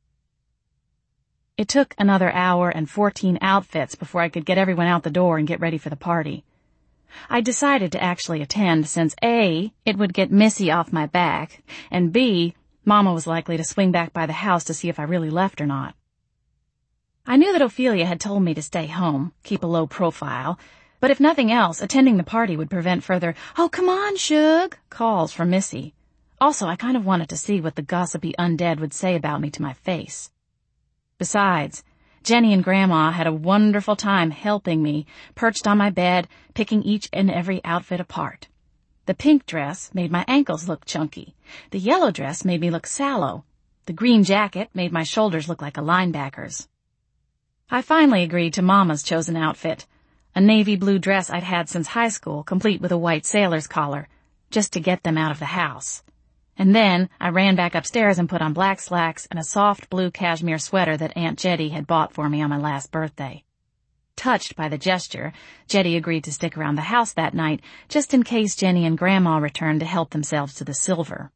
[SPEAKER 1] It took another hour and 14 outfits before I could get everyone out the door and get ready for the party. I decided to actually attend since A, it would get Missy off my back, and B, Mama was likely to swing back by the house to see if I really left or not. I knew that Ophelia had told me to stay home, keep a low profile, but if nothing else, attending the party would prevent further, "Oh, come on, Shug," calls from Missy. Also, I kind of wanted to see what the gossipy undead would say about me to my face. Besides, Jenny and Grandma had a wonderful time helping me, perched on my bed, picking each and every outfit apart. The pink dress made my ankles look chunky. The yellow dress made me look sallow. The green jacket made my shoulders look like a linebacker's. I finally agreed to Mama's chosen outfit, a navy blue dress I'd had since high school, complete with a white sailor's collar, just to get them out of the house. And then I ran back upstairs and put on black slacks and a soft blue cashmere sweater that Aunt Jetty had bought for me on my last birthday. touched by the gesture, Jetty agreed to stick around the house that night, just in case Jenny and Grandma returned to help themselves to the silver.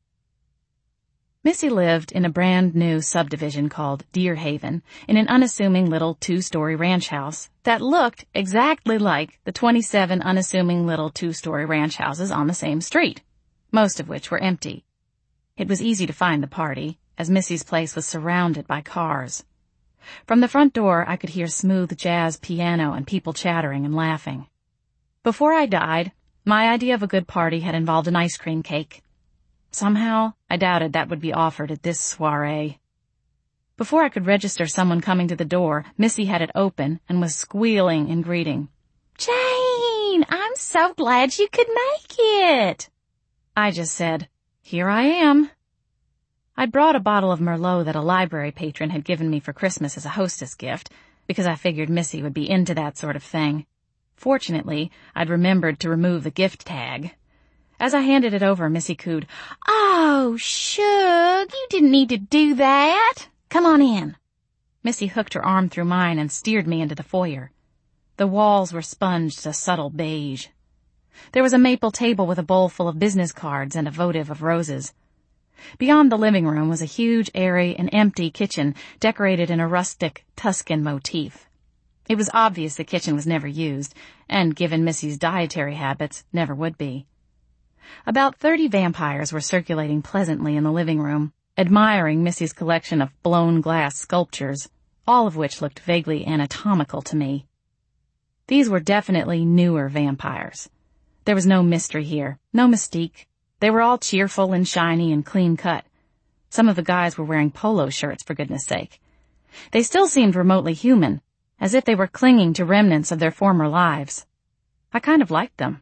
[SPEAKER 1] Missy lived in a brand new subdivision called Deer Haven, in an unassuming little 2-story ranch house that looked exactly like the 27 unassuming little 2-story ranch houses on the same street, most of which were empty. It was easy to find the party, as Missy's place was surrounded by cars. From the front door, I could hear smooth jazz piano and people chattering and laughing. Before I died, my idea of a good party had involved an ice cream cake. Somehow, I doubted that would be offered at this soiree. Before I could register someone coming to the door, Missy had it open and was squealing in greeting. "Jane, I'm so glad you could make it." I just said, "Here I am." I'd brought a bottle of Merlot that a library patron had given me for Christmas as a hostess gift, because I figured Missy would be into that sort of thing. Fortunately, I'd remembered to remove the gift tag. As I handed it over, Missy cooed, "Oh, Shug, you didn't need to do that. Come on in." Missy hooked her arm through mine and steered me into the foyer. The walls were sponged a subtle beige. There was a maple table with a bowl full of business cards and a votive of roses. Beyond the living room was a huge, airy, and empty kitchen decorated in a rustic Tuscan motif. It was obvious the kitchen was never used, and given Missy's dietary habits, never would be. About 30 vampires were circulating pleasantly in the living room, admiring Missy's collection of blown glass sculptures, all of which looked vaguely anatomical to me. These were definitely newer vampires. There was no mystery here, no mystique. They were all cheerful and shiny and clean-cut. Some of the guys were wearing polo shirts, for goodness sake. They still seemed remotely human, as if they were clinging to remnants of their former lives. I kind of liked them.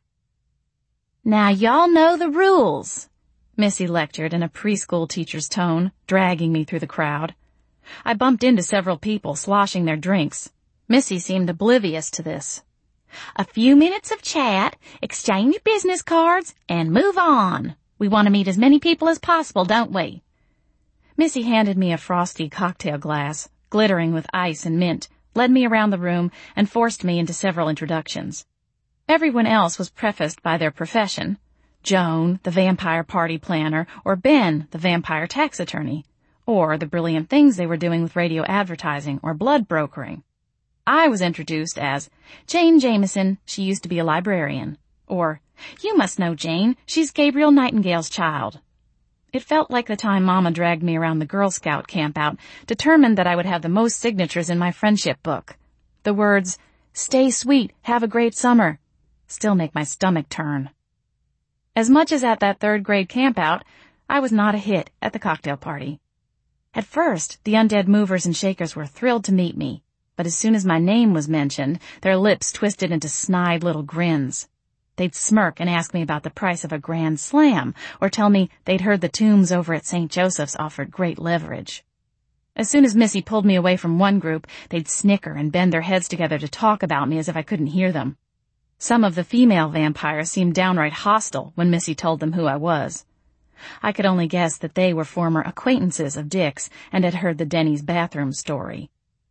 [SPEAKER 1] "Now y'all know the rules," Missy lectured in a preschool teacher's tone, dragging me through the crowd. I bumped into several people sloshing their drinks. Missy seemed oblivious to this. "A few minutes of chat, exchange business cards, and move on. We want to meet as many people as possible, don't we?" Missy handed me a frosty cocktail glass, glittering with ice and mint, led me around the room, and forced me into several introductions. Everyone else was prefaced by their profession: Joan, the vampire party planner, or Ben, the vampire tax attorney, or the brilliant things they were doing with radio advertising or blood brokering. I was introduced as Jane Jameson, she used to be a librarian, or "You must know Jane, she's Gabriel Nightingale's child." It felt like the time Mama dragged me around the Girl Scout campout, determined that I would have the most signatures in my friendship book. The words, "Stay sweet, have a great summer," still make my stomach turn. As much as at that 3rd grade campout, I was not a hit at the cocktail party. At first, the undead movers and shakers were thrilled to meet me, but as soon as my name was mentioned, their lips twisted into snide little grins. They'd smirk and ask me about the price of a grand slam, or tell me they'd heard the tombs over at St. Joseph's offered great leverage. As soon as Missy pulled me away from one group, they'd snicker and bend their heads together to talk about me as if I couldn't hear them. Some of the female vampires seemed downright hostile when Missy told them who I was. I could only guess that they were former acquaintances of Dick's and had heard the Denny's bathroom story.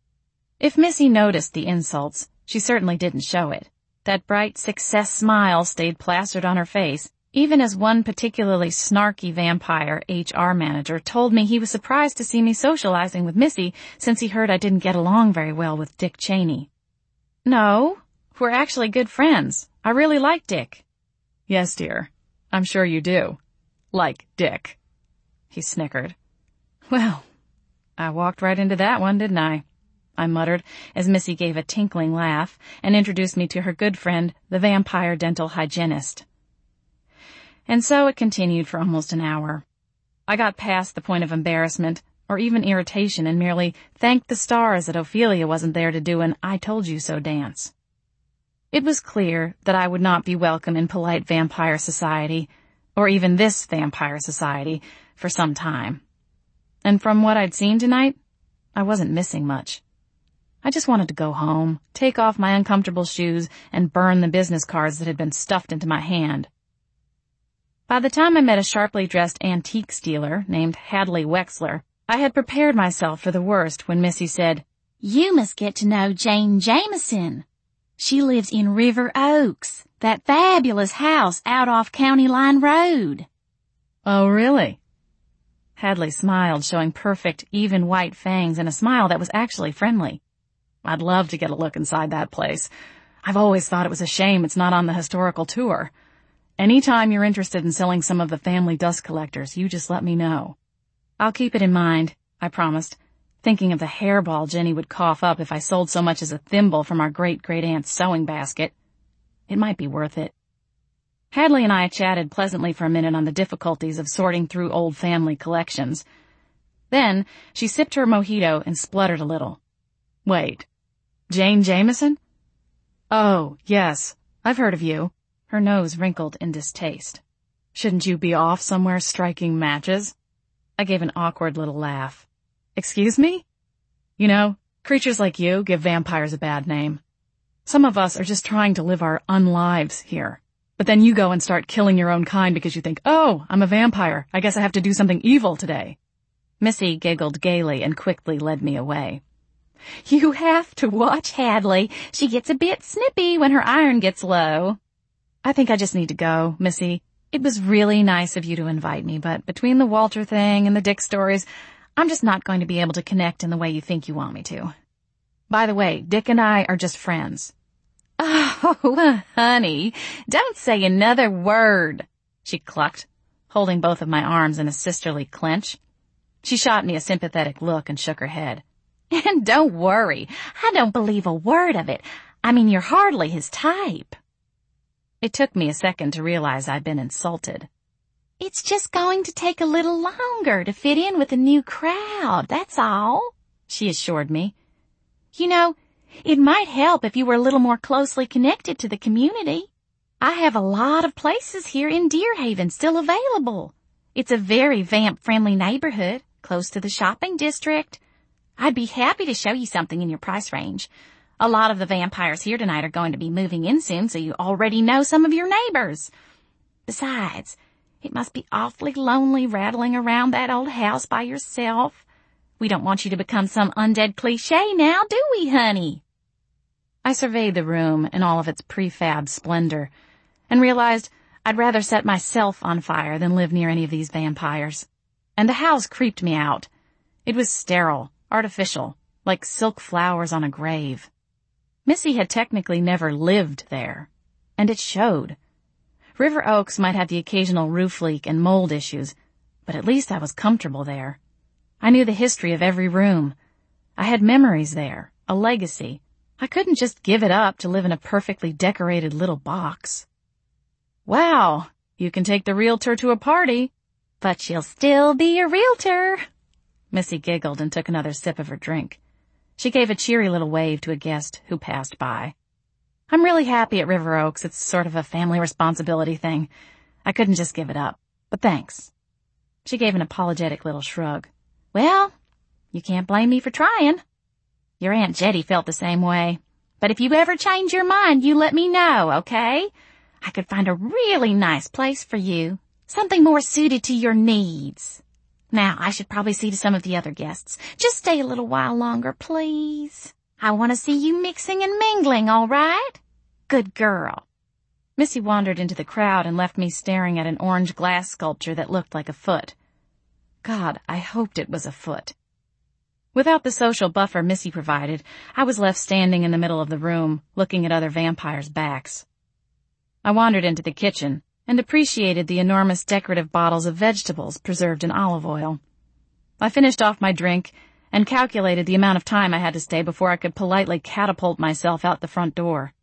[SPEAKER 1] If Missy noticed the insults, she certainly didn't show it. That bright success smile stayed plastered on her face, even as one particularly snarky vampire HR manager told me he was surprised to see me socializing with Missy since he heard I didn't get along very well with Dick Cheney. "No, we're actually good friends. I really like Dick." "Yes, dear. I'm sure you do. Like Dick," he snickered. "Well, I walked right into that one, didn't I muttered as Missy gave a tinkling laugh and introduced me to her good friend, the vampire dental hygienist. And so it continued for almost an hour. I got past the point of embarrassment or even irritation and merely thanked the stars that Ophelia wasn't there to do an "I told you so" dance. It was clear that I would not be welcome in polite vampire society, or even this vampire society, for some time. And from what I'd seen tonight, I wasn't missing much. I just wanted to go home, take off my uncomfortable shoes, and burn the business cards that had been stuffed into my hand. By the time I met a sharply dressed antique stealer named Hadley Wexler, I had prepared myself for the worst when Missy said, "You must get to know Jane Jameson. She lives in River Oaks, that fabulous house out off County Line Road.
[SPEAKER 2] Oh, really? Hadley smiled, showing perfect, even white fangs and a smile that was actually friendly. I'd love to get a look inside that place. I've always thought it was a shame it's not on the historical tour. Anytime you're interested in selling some of the family dust collectors, you just let me know. I'll keep it in mind, I promised, thinking of the hairball Jenny would cough up if I sold so much as a thimble from our great-great-aunt's sewing basket. It might be worth it. Hadley and I chatted pleasantly for a minute on the difficulties of sorting through old family collections. Then she sipped her mojito and spluttered a little. Wait, Jane Jameson? Oh, yes, I've heard of you. Her nose wrinkled in distaste. Shouldn't you be off somewhere striking matches? I gave an awkward little laugh. Excuse me? You know, creatures like you give vampires a bad name. Some of us are just trying to live our unlives here. But then you go and start killing your own kind because you think, oh, I'm a vampire. I guess I have to do something evil today. Missy giggled gaily and quickly led me away. You have to watch Hadley. She gets a bit snippy when her iron gets low. I think I just need to go, Missy. It was really nice of you to invite me, but between the Walter thing and the Dick stories, I'm just not going to be able to connect in the way you think you want me to. By the way, Dick and I are just friends. Oh, honey, don't say another word, she clucked, holding both of my arms in a sisterly clench. She shot me a sympathetic look and shook her head. And don't worry, I don't believe a word of it. I mean, you're hardly his type. It took me a second to realize I'd been insulted. It's just going to take a little longer to fit in with the new crowd, that's all, she assured me. You know, it might help if you were a little more closely connected to the community. I have a lot of places here in Deerhaven still available. It's a very vamp-friendly neighborhood, close to the shopping district. I'd be happy to show you something in your price range. A lot of the vampires here tonight are going to be moving in soon, so you already know some of your neighbors. Besides, it must be awfully lonely rattling around that old house by yourself. We don't want you to become some undead cliché now, do we, honey? I surveyed the room in all of its prefab splendor and realized I'd rather set myself on fire than live near any of these vampires. And the house creeped me out. It was sterile, artificial, like silk flowers on a grave. Missy had technically never lived there, and it showed. River Oaks might have the occasional roof leak and mold issues, but at least I was comfortable there. I knew the history of every room. I had memories there, a legacy. I couldn't just give it up to live in a perfectly decorated little box. Wow, you can take the realtor to a party, but she'll still be a realtor. Missy giggled and took another sip of her drink. She gave a cheery little wave to a guest who passed by. I'm really happy at River Oaks. It's sort of a family responsibility thing. I couldn't just give it up, but thanks. She gave an apologetic little shrug. Well, you can't blame me for trying. Your Aunt Jetty felt the same way. But if you ever change your mind, you let me know, okay? I could find a really nice place for you. Something more suited to your needs. Now, I should probably see to some of the other guests. Just stay a little while longer, please. I want to see you mixing and mingling, all right? Good girl. Missy wandered into the crowd and left me staring at an orange glass sculpture that looked like a foot. God, I hoped it was a foot. Without the social buffer Missy provided, I was left standing in the middle of the room, looking at other vampires' backs. I wandered into the kitchen and appreciated the enormous decorative bottles of vegetables preserved in olive oil. I finished off my drink and calculated the amount of time I had to stay before I could politely catapult myself out the front door.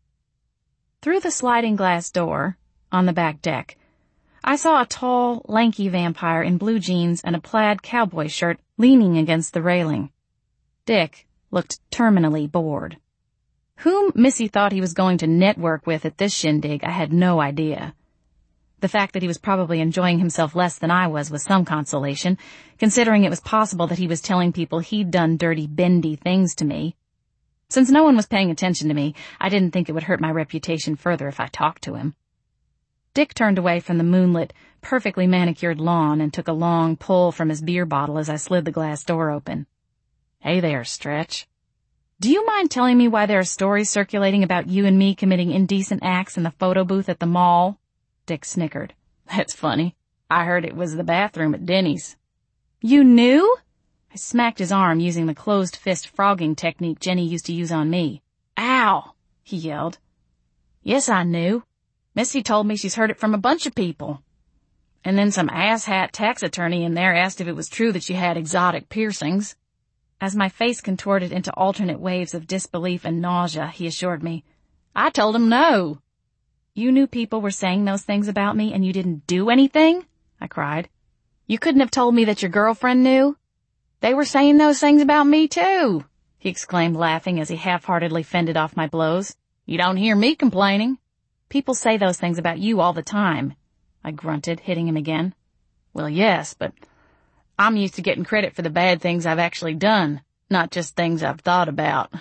[SPEAKER 2] Through the sliding glass door, on the back deck, I saw a tall, lanky vampire in blue jeans and a plaid cowboy shirt leaning against the railing. Dick looked terminally bored. Whom Missy thought he was going to network with at this shindig, I had no idea. The fact that he was probably enjoying himself less than I was some consolation, considering it was possible that he was telling people he'd done dirty, bendy things to me. Since no one was paying attention to me, I didn't think it would hurt my reputation further if I talked to him. Dick turned away from the moonlit, perfectly manicured lawn and took a long pull from his beer bottle as I slid the glass door open. Hey there, Stretch.
[SPEAKER 1] Do you mind telling me why there are stories circulating about you and me committing indecent acts in the photo booth at the mall? Dick snickered. That's funny. I heard it was the bathroom at Denny's. You knew? I smacked his arm using the closed fist frogging technique Jenny used to use on me. Ow! He yelled. Yes, I knew. Missy told me she's heard it from a bunch of people. And then some asshat tax attorney in there asked if it was true that she had exotic piercings. As my face contorted into alternate waves of disbelief and nausea, he assured me, I told him no. You knew people were saying those things about me and you didn't do anything? I cried. You couldn't have told me that your girlfriend knew? They were saying those things about me too, he exclaimed, laughing as he half-heartedly fended off my blows. You don't hear me complaining. People say those things about you all the time, I grunted, hitting him again. Well, yes, but I'm used to getting credit for the bad things I've actually done, not just things I've thought about.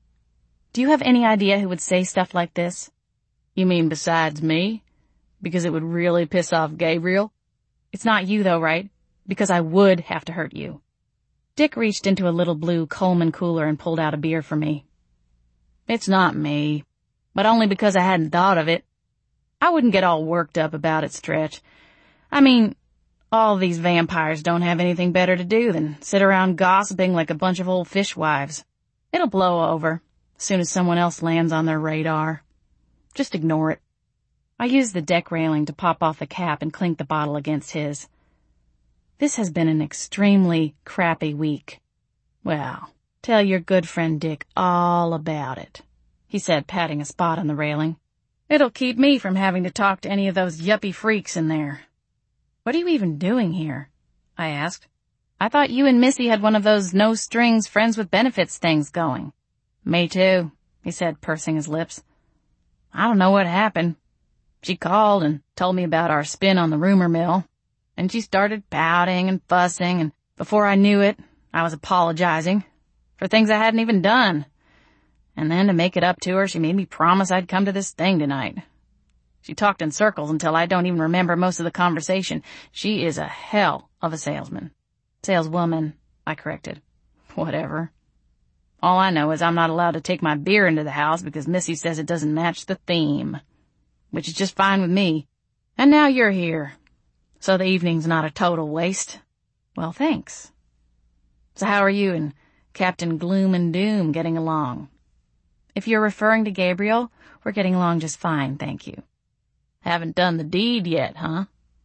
[SPEAKER 1] Do you have any idea who would say stuff like this? You mean besides me? Because it would really piss off Gabriel? It's not you though, right? Because I would have to hurt you. Dick reached into a little blue Coleman cooler and pulled out a beer for me. It's not me, but only because I hadn't thought of it. I wouldn't get all worked up about it, Stretch. I mean, all these vampires don't have anything better to do than sit around gossiping like a bunch of old fishwives. It'll blow over as soon as someone else lands on their radar. Just ignore it. I used the deck railing to pop off the cap and clink the bottle against his. This has been an extremely crappy week. Well, tell your good friend Dick all about it, he said, patting a spot on the railing. It'll keep me from having to talk to any of those yuppie freaks in there. What are you even doing here? I asked. I thought you and Missy had one of those no-strings friends with benefits things going. Me too, he said, pursing his lips. I don't know what happened. She called and told me about our spin on the rumor mill, and she started pouting and fussing, and before I knew it, I was apologizing for things I hadn't even done. And then to make it up to her, she made me promise I'd come to this thing tonight. She talked in circles until I don't even remember most of the conversation. She is a hell of a salesman. Saleswoman, I corrected. Whatever. All I know is I'm not allowed to take my beer into the house because Missy says it doesn't match the theme, which is just fine with me. And now you're here, so the evening's not a total waste. Well, thanks. So how are you and Captain Gloom and Doom getting along? If you're referring to Gabriel, we're getting along just fine, thank you. Haven't done the deed yet, huh?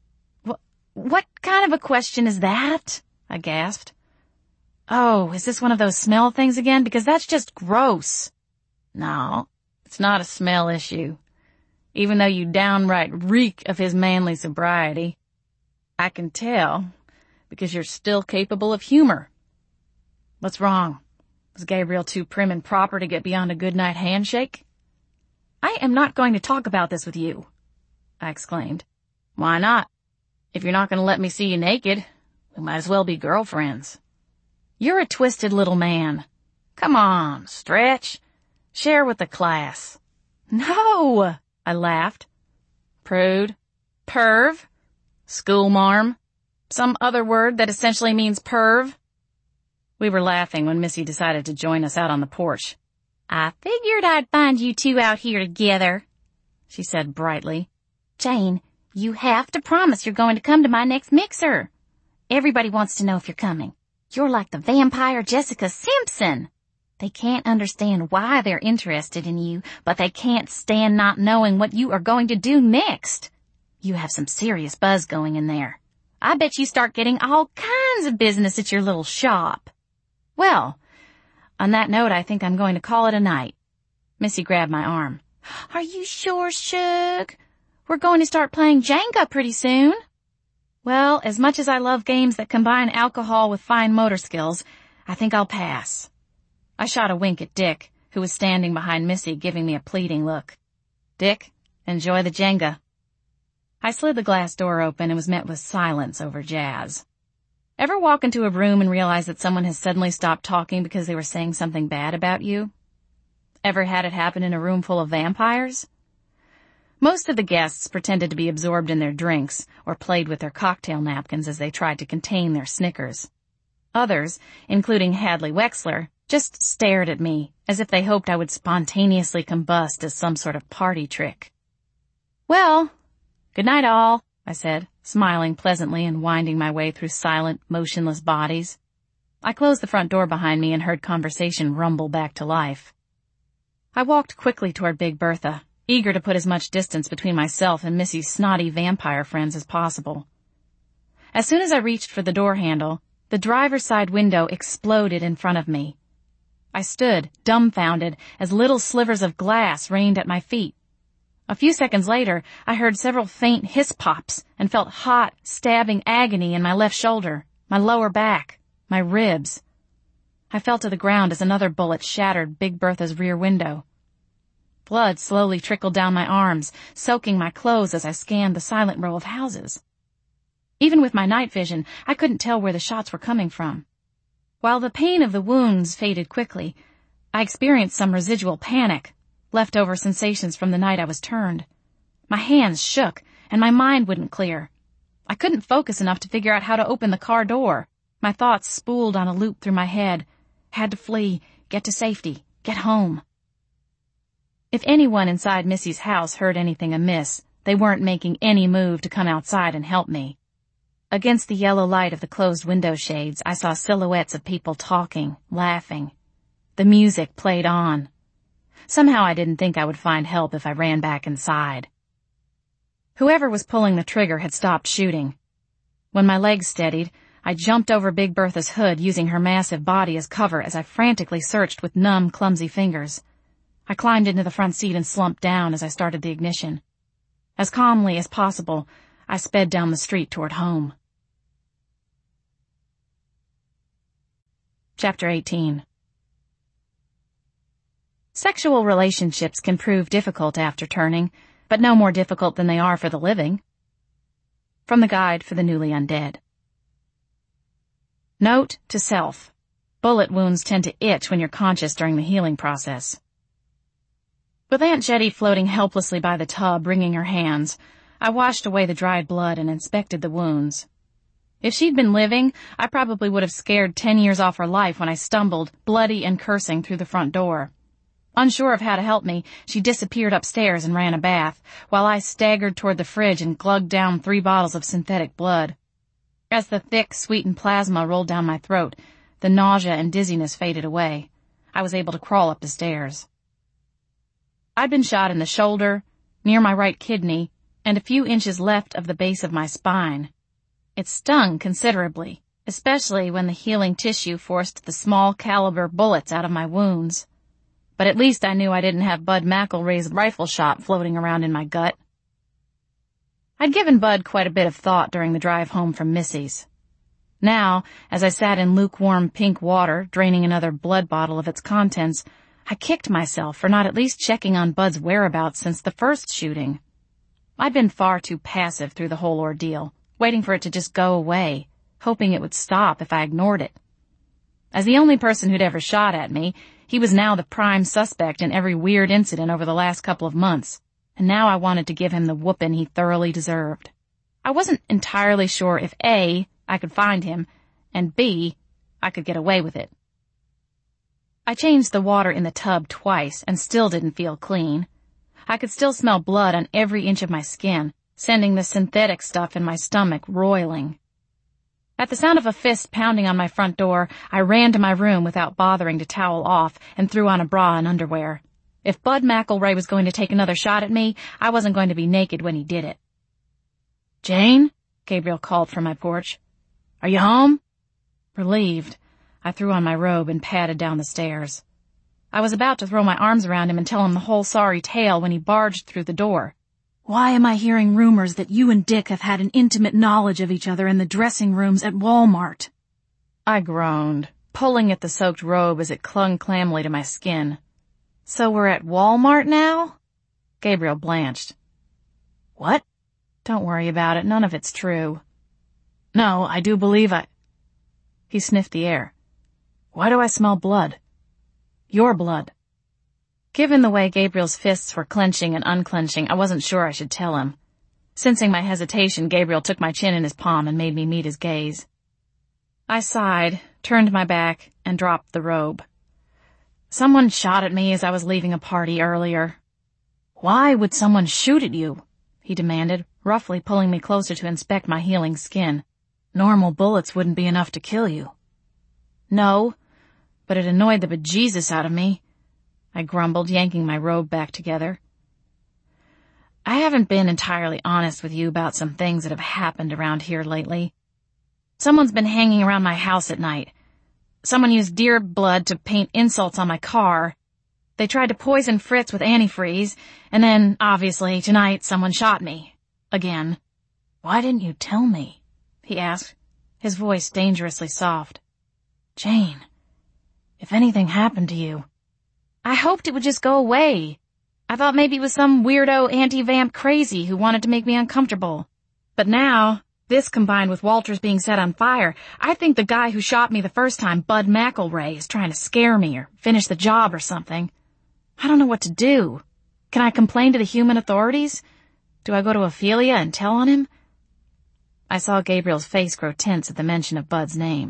[SPEAKER 1] What kind of a question is that? I gasped. Oh, is this one of those smell things again? Because that's just gross. No, it's not a smell issue. Even though you downright reek of his manly sobriety. I can tell, because you're still capable of humor. What's wrong? Was Gabriel too prim and proper to get beyond a goodnight handshake? I am not going to talk about this with you, I exclaimed. Why not? If you're not going to let me see you naked, we might as well be girlfriends. You're a twisted little man. Come on, Stretch. Share with the class. No, I laughed. Prude. Perv. Schoolmarm. Some other word that essentially means perv. We were laughing when Missy decided to join us out on the porch. I figured I'd find you two out here together, she said brightly. Jane, you have to promise you're going to come to my next mixer. Everybody wants to know if you're coming. You're like the vampire Jessica Simpson. They can't understand why they're interested in you, but they can't stand not knowing what you are going to do next. You have some serious buzz going in there. I bet you start getting all kinds of business at your little shop. Well, on that note, I think I'm going to call it a night. Missy grabbed my arm. Are you sure, Shug? We're going to start playing Jenga pretty soon. Well, as much as I love games that combine alcohol with fine motor skills, I think I'll pass. I shot a wink at Dick, who was standing behind Missy, giving me a pleading look. Dick, enjoy the Jenga. I slid the glass door open and was met with silence over jazz. Ever walk into a room and realize that someone has suddenly stopped talking because they were saying something bad about you? Ever had it happen in a room full of vampires? Most of the guests pretended to be absorbed in their drinks or played with their cocktail napkins as they tried to contain their snickers. Others, including Hadley Wexler, just stared at me as if they hoped I would spontaneously combust as some sort of party trick. "Well, good night all," I said, smiling pleasantly and winding my way through silent, motionless bodies. I closed the front door behind me and heard conversation rumble back to life. I walked quickly toward Big Bertha, eager to put as much distance between myself and Missy's snotty vampire friends as possible. As soon as I reached for the door handle, the driver's side window exploded in front of me. I stood, dumbfounded, as little slivers of glass rained at my feet. A few seconds later, I heard several faint hiss pops and felt hot, stabbing agony in my left shoulder, my lower back, my ribs. I fell to the ground as another bullet shattered Big Bertha's rear window. Blood slowly trickled down my arms, soaking my clothes as I scanned the silent row of houses. Even with my night vision, I couldn't tell where the shots were coming from. While the pain of the wounds faded quickly, I experienced some residual panic, leftover sensations from the night I was turned. My hands shook, and my mind wouldn't clear. I couldn't focus enough to figure out how to open the car door. My thoughts spooled on a loop through my head. Had to flee, get to safety, get home. If anyone inside Missy's house heard anything amiss, they weren't making any move to come outside and help me. Against the yellow light of the closed window shades, I saw silhouettes of people talking, laughing. The music played on. Somehow I didn't think I would find help if I ran back inside. Whoever was pulling the trigger had stopped shooting. When my legs steadied, I jumped over Big Bertha's hood using her massive body as cover as I frantically searched with numb, clumsy fingers. I climbed into the front seat and slumped down as I started the ignition. As calmly as possible, I sped down the street toward home. Chapter 18. Sexual relationships can prove difficult after turning, but no more difficult than they are for the living. From the Guide for the Newly Undead. Note to self. Bullet wounds tend to itch when you're conscious during the healing process. With Aunt Jetty floating helplessly by the tub, wringing her hands, I washed away the dried blood and inspected the wounds. If she'd been living, I probably would have scared 10 years off her life when I stumbled, bloody and cursing, through the front door. Unsure of how to help me, she disappeared upstairs and ran a bath, while I staggered toward the fridge and glugged down 3 bottles of synthetic blood. As the thick, sweetened plasma rolled down my throat, the nausea and dizziness faded away. I was able to crawl up the stairs. I'd been shot in the shoulder, near my right kidney, and a few inches left of the base of my spine. It stung considerably, especially when the healing tissue forced the small caliber bullets out of my wounds. But at least I knew I didn't have Bud McElroy's rifle shot floating around in my gut. I'd given Bud quite a bit of thought during the drive home from Missy's. Now, as I sat in lukewarm pink water, draining another blood bottle of its contents, I kicked myself for not at least checking on Bud's whereabouts since the first shooting. I'd been far too passive through the whole ordeal, waiting for it to just go away, hoping it would stop if I ignored it. As the only person who'd ever shot at me, he was now the prime suspect in every weird incident over the last couple of months, and now I wanted to give him the whooping he thoroughly deserved. I wasn't entirely sure if A, I could find him, and B, I could get away with it. I changed the water in the tub twice and still didn't feel clean. I could still smell blood on every inch of my skin, sending the synthetic stuff in my stomach roiling. At the sound of a fist pounding on my front door, I ran to my room without bothering to towel off and threw on a bra and underwear. If Bud McElroy was going to take another shot at me, I wasn't going to be naked when he did it. "Jane?" Gabriel called from my porch. "Are you home?" Relieved, I threw on my robe and padded down the stairs. I was about to throw my arms around him and tell him the whole sorry tale when he barged through the door.
[SPEAKER 2] "Why am I hearing rumors that you and Dick have had an intimate knowledge of each other in the dressing rooms at Walmart?"
[SPEAKER 1] I groaned, pulling at the soaked robe as it clung clammily to my skin. "So we're at Walmart now?" Gabriel blanched.
[SPEAKER 2] "What?"
[SPEAKER 1] "Don't worry about it. None of it's true."
[SPEAKER 2] "No, I do believe I—"
[SPEAKER 1] He sniffed the air.
[SPEAKER 2] "Why do I smell blood?" "Your blood."
[SPEAKER 1] Given the way Gabriel's fists were clenching and unclenching, I wasn't sure I should tell him. Sensing my hesitation, Gabriel took my chin in his palm and made me meet his gaze. I sighed, turned my back, and dropped the robe. Someone shot at me as I was leaving a party earlier.
[SPEAKER 2] Why would someone shoot at you? He demanded, roughly pulling me closer to inspect my healing skin. Normal bullets wouldn't be enough to kill you.
[SPEAKER 1] No, but it annoyed the bejesus out of me, I grumbled, yanking my robe back together. I haven't been entirely honest with you about some things that have happened around here lately. Someone's been hanging around my house at night. Someone used deer blood to paint insults on my car. They tried to poison Fritz with antifreeze, and then, obviously, tonight someone shot me. Again.
[SPEAKER 2] Why didn't you tell me?
[SPEAKER 1] He asked, his voice dangerously soft.
[SPEAKER 2] Jane, if anything happened to you...
[SPEAKER 1] I hoped it would just go away. I thought maybe it was some weirdo anti-vamp crazy who wanted to make me uncomfortable. But now, this combined with Walters being set on fire, I think the guy who shot me the first time, Bud McElray, is trying to scare me or finish the job or something. I don't know what to do. Can I complain to the human authorities? Do I go to Ophelia and tell on him? I saw Gabriel's face grow tense at the mention of Bud's name.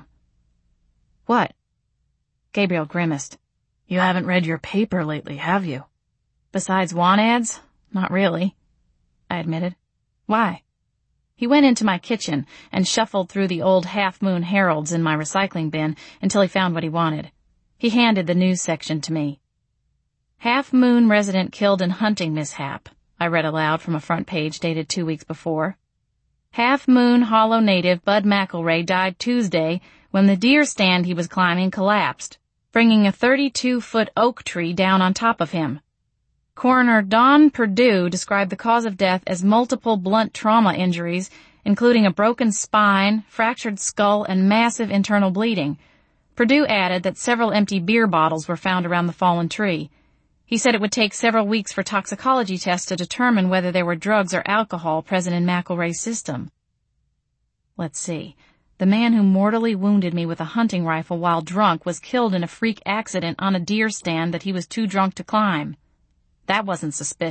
[SPEAKER 1] What? Gabriel grimaced.
[SPEAKER 2] You haven't read your paper lately, have you?
[SPEAKER 1] Besides want ads? Not really, I admitted. Why? He went into my kitchen and shuffled through the old Half Moon Heralds in my recycling bin until he found what he wanted. He handed the news section to me. Half Moon resident killed in hunting mishap, I read aloud from a front page dated 2 weeks before. Half Moon Hollow native Bud McElray died Tuesday when the deer stand he was climbing collapsed, bringing a 32-foot oak tree down on top of him. Coroner Don Perdue described the cause of death as multiple blunt trauma injuries, including a broken spine, fractured skull, and massive internal bleeding. Perdue added that several empty beer bottles were found around the fallen tree. He said it would take several weeks for toxicology tests to determine whether there were drugs or alcohol present in McElray's system. Let's see. The man who mortally wounded me with a hunting rifle while drunk was killed in a freak accident on a deer stand that he was too drunk to climb. That wasn't suspicious.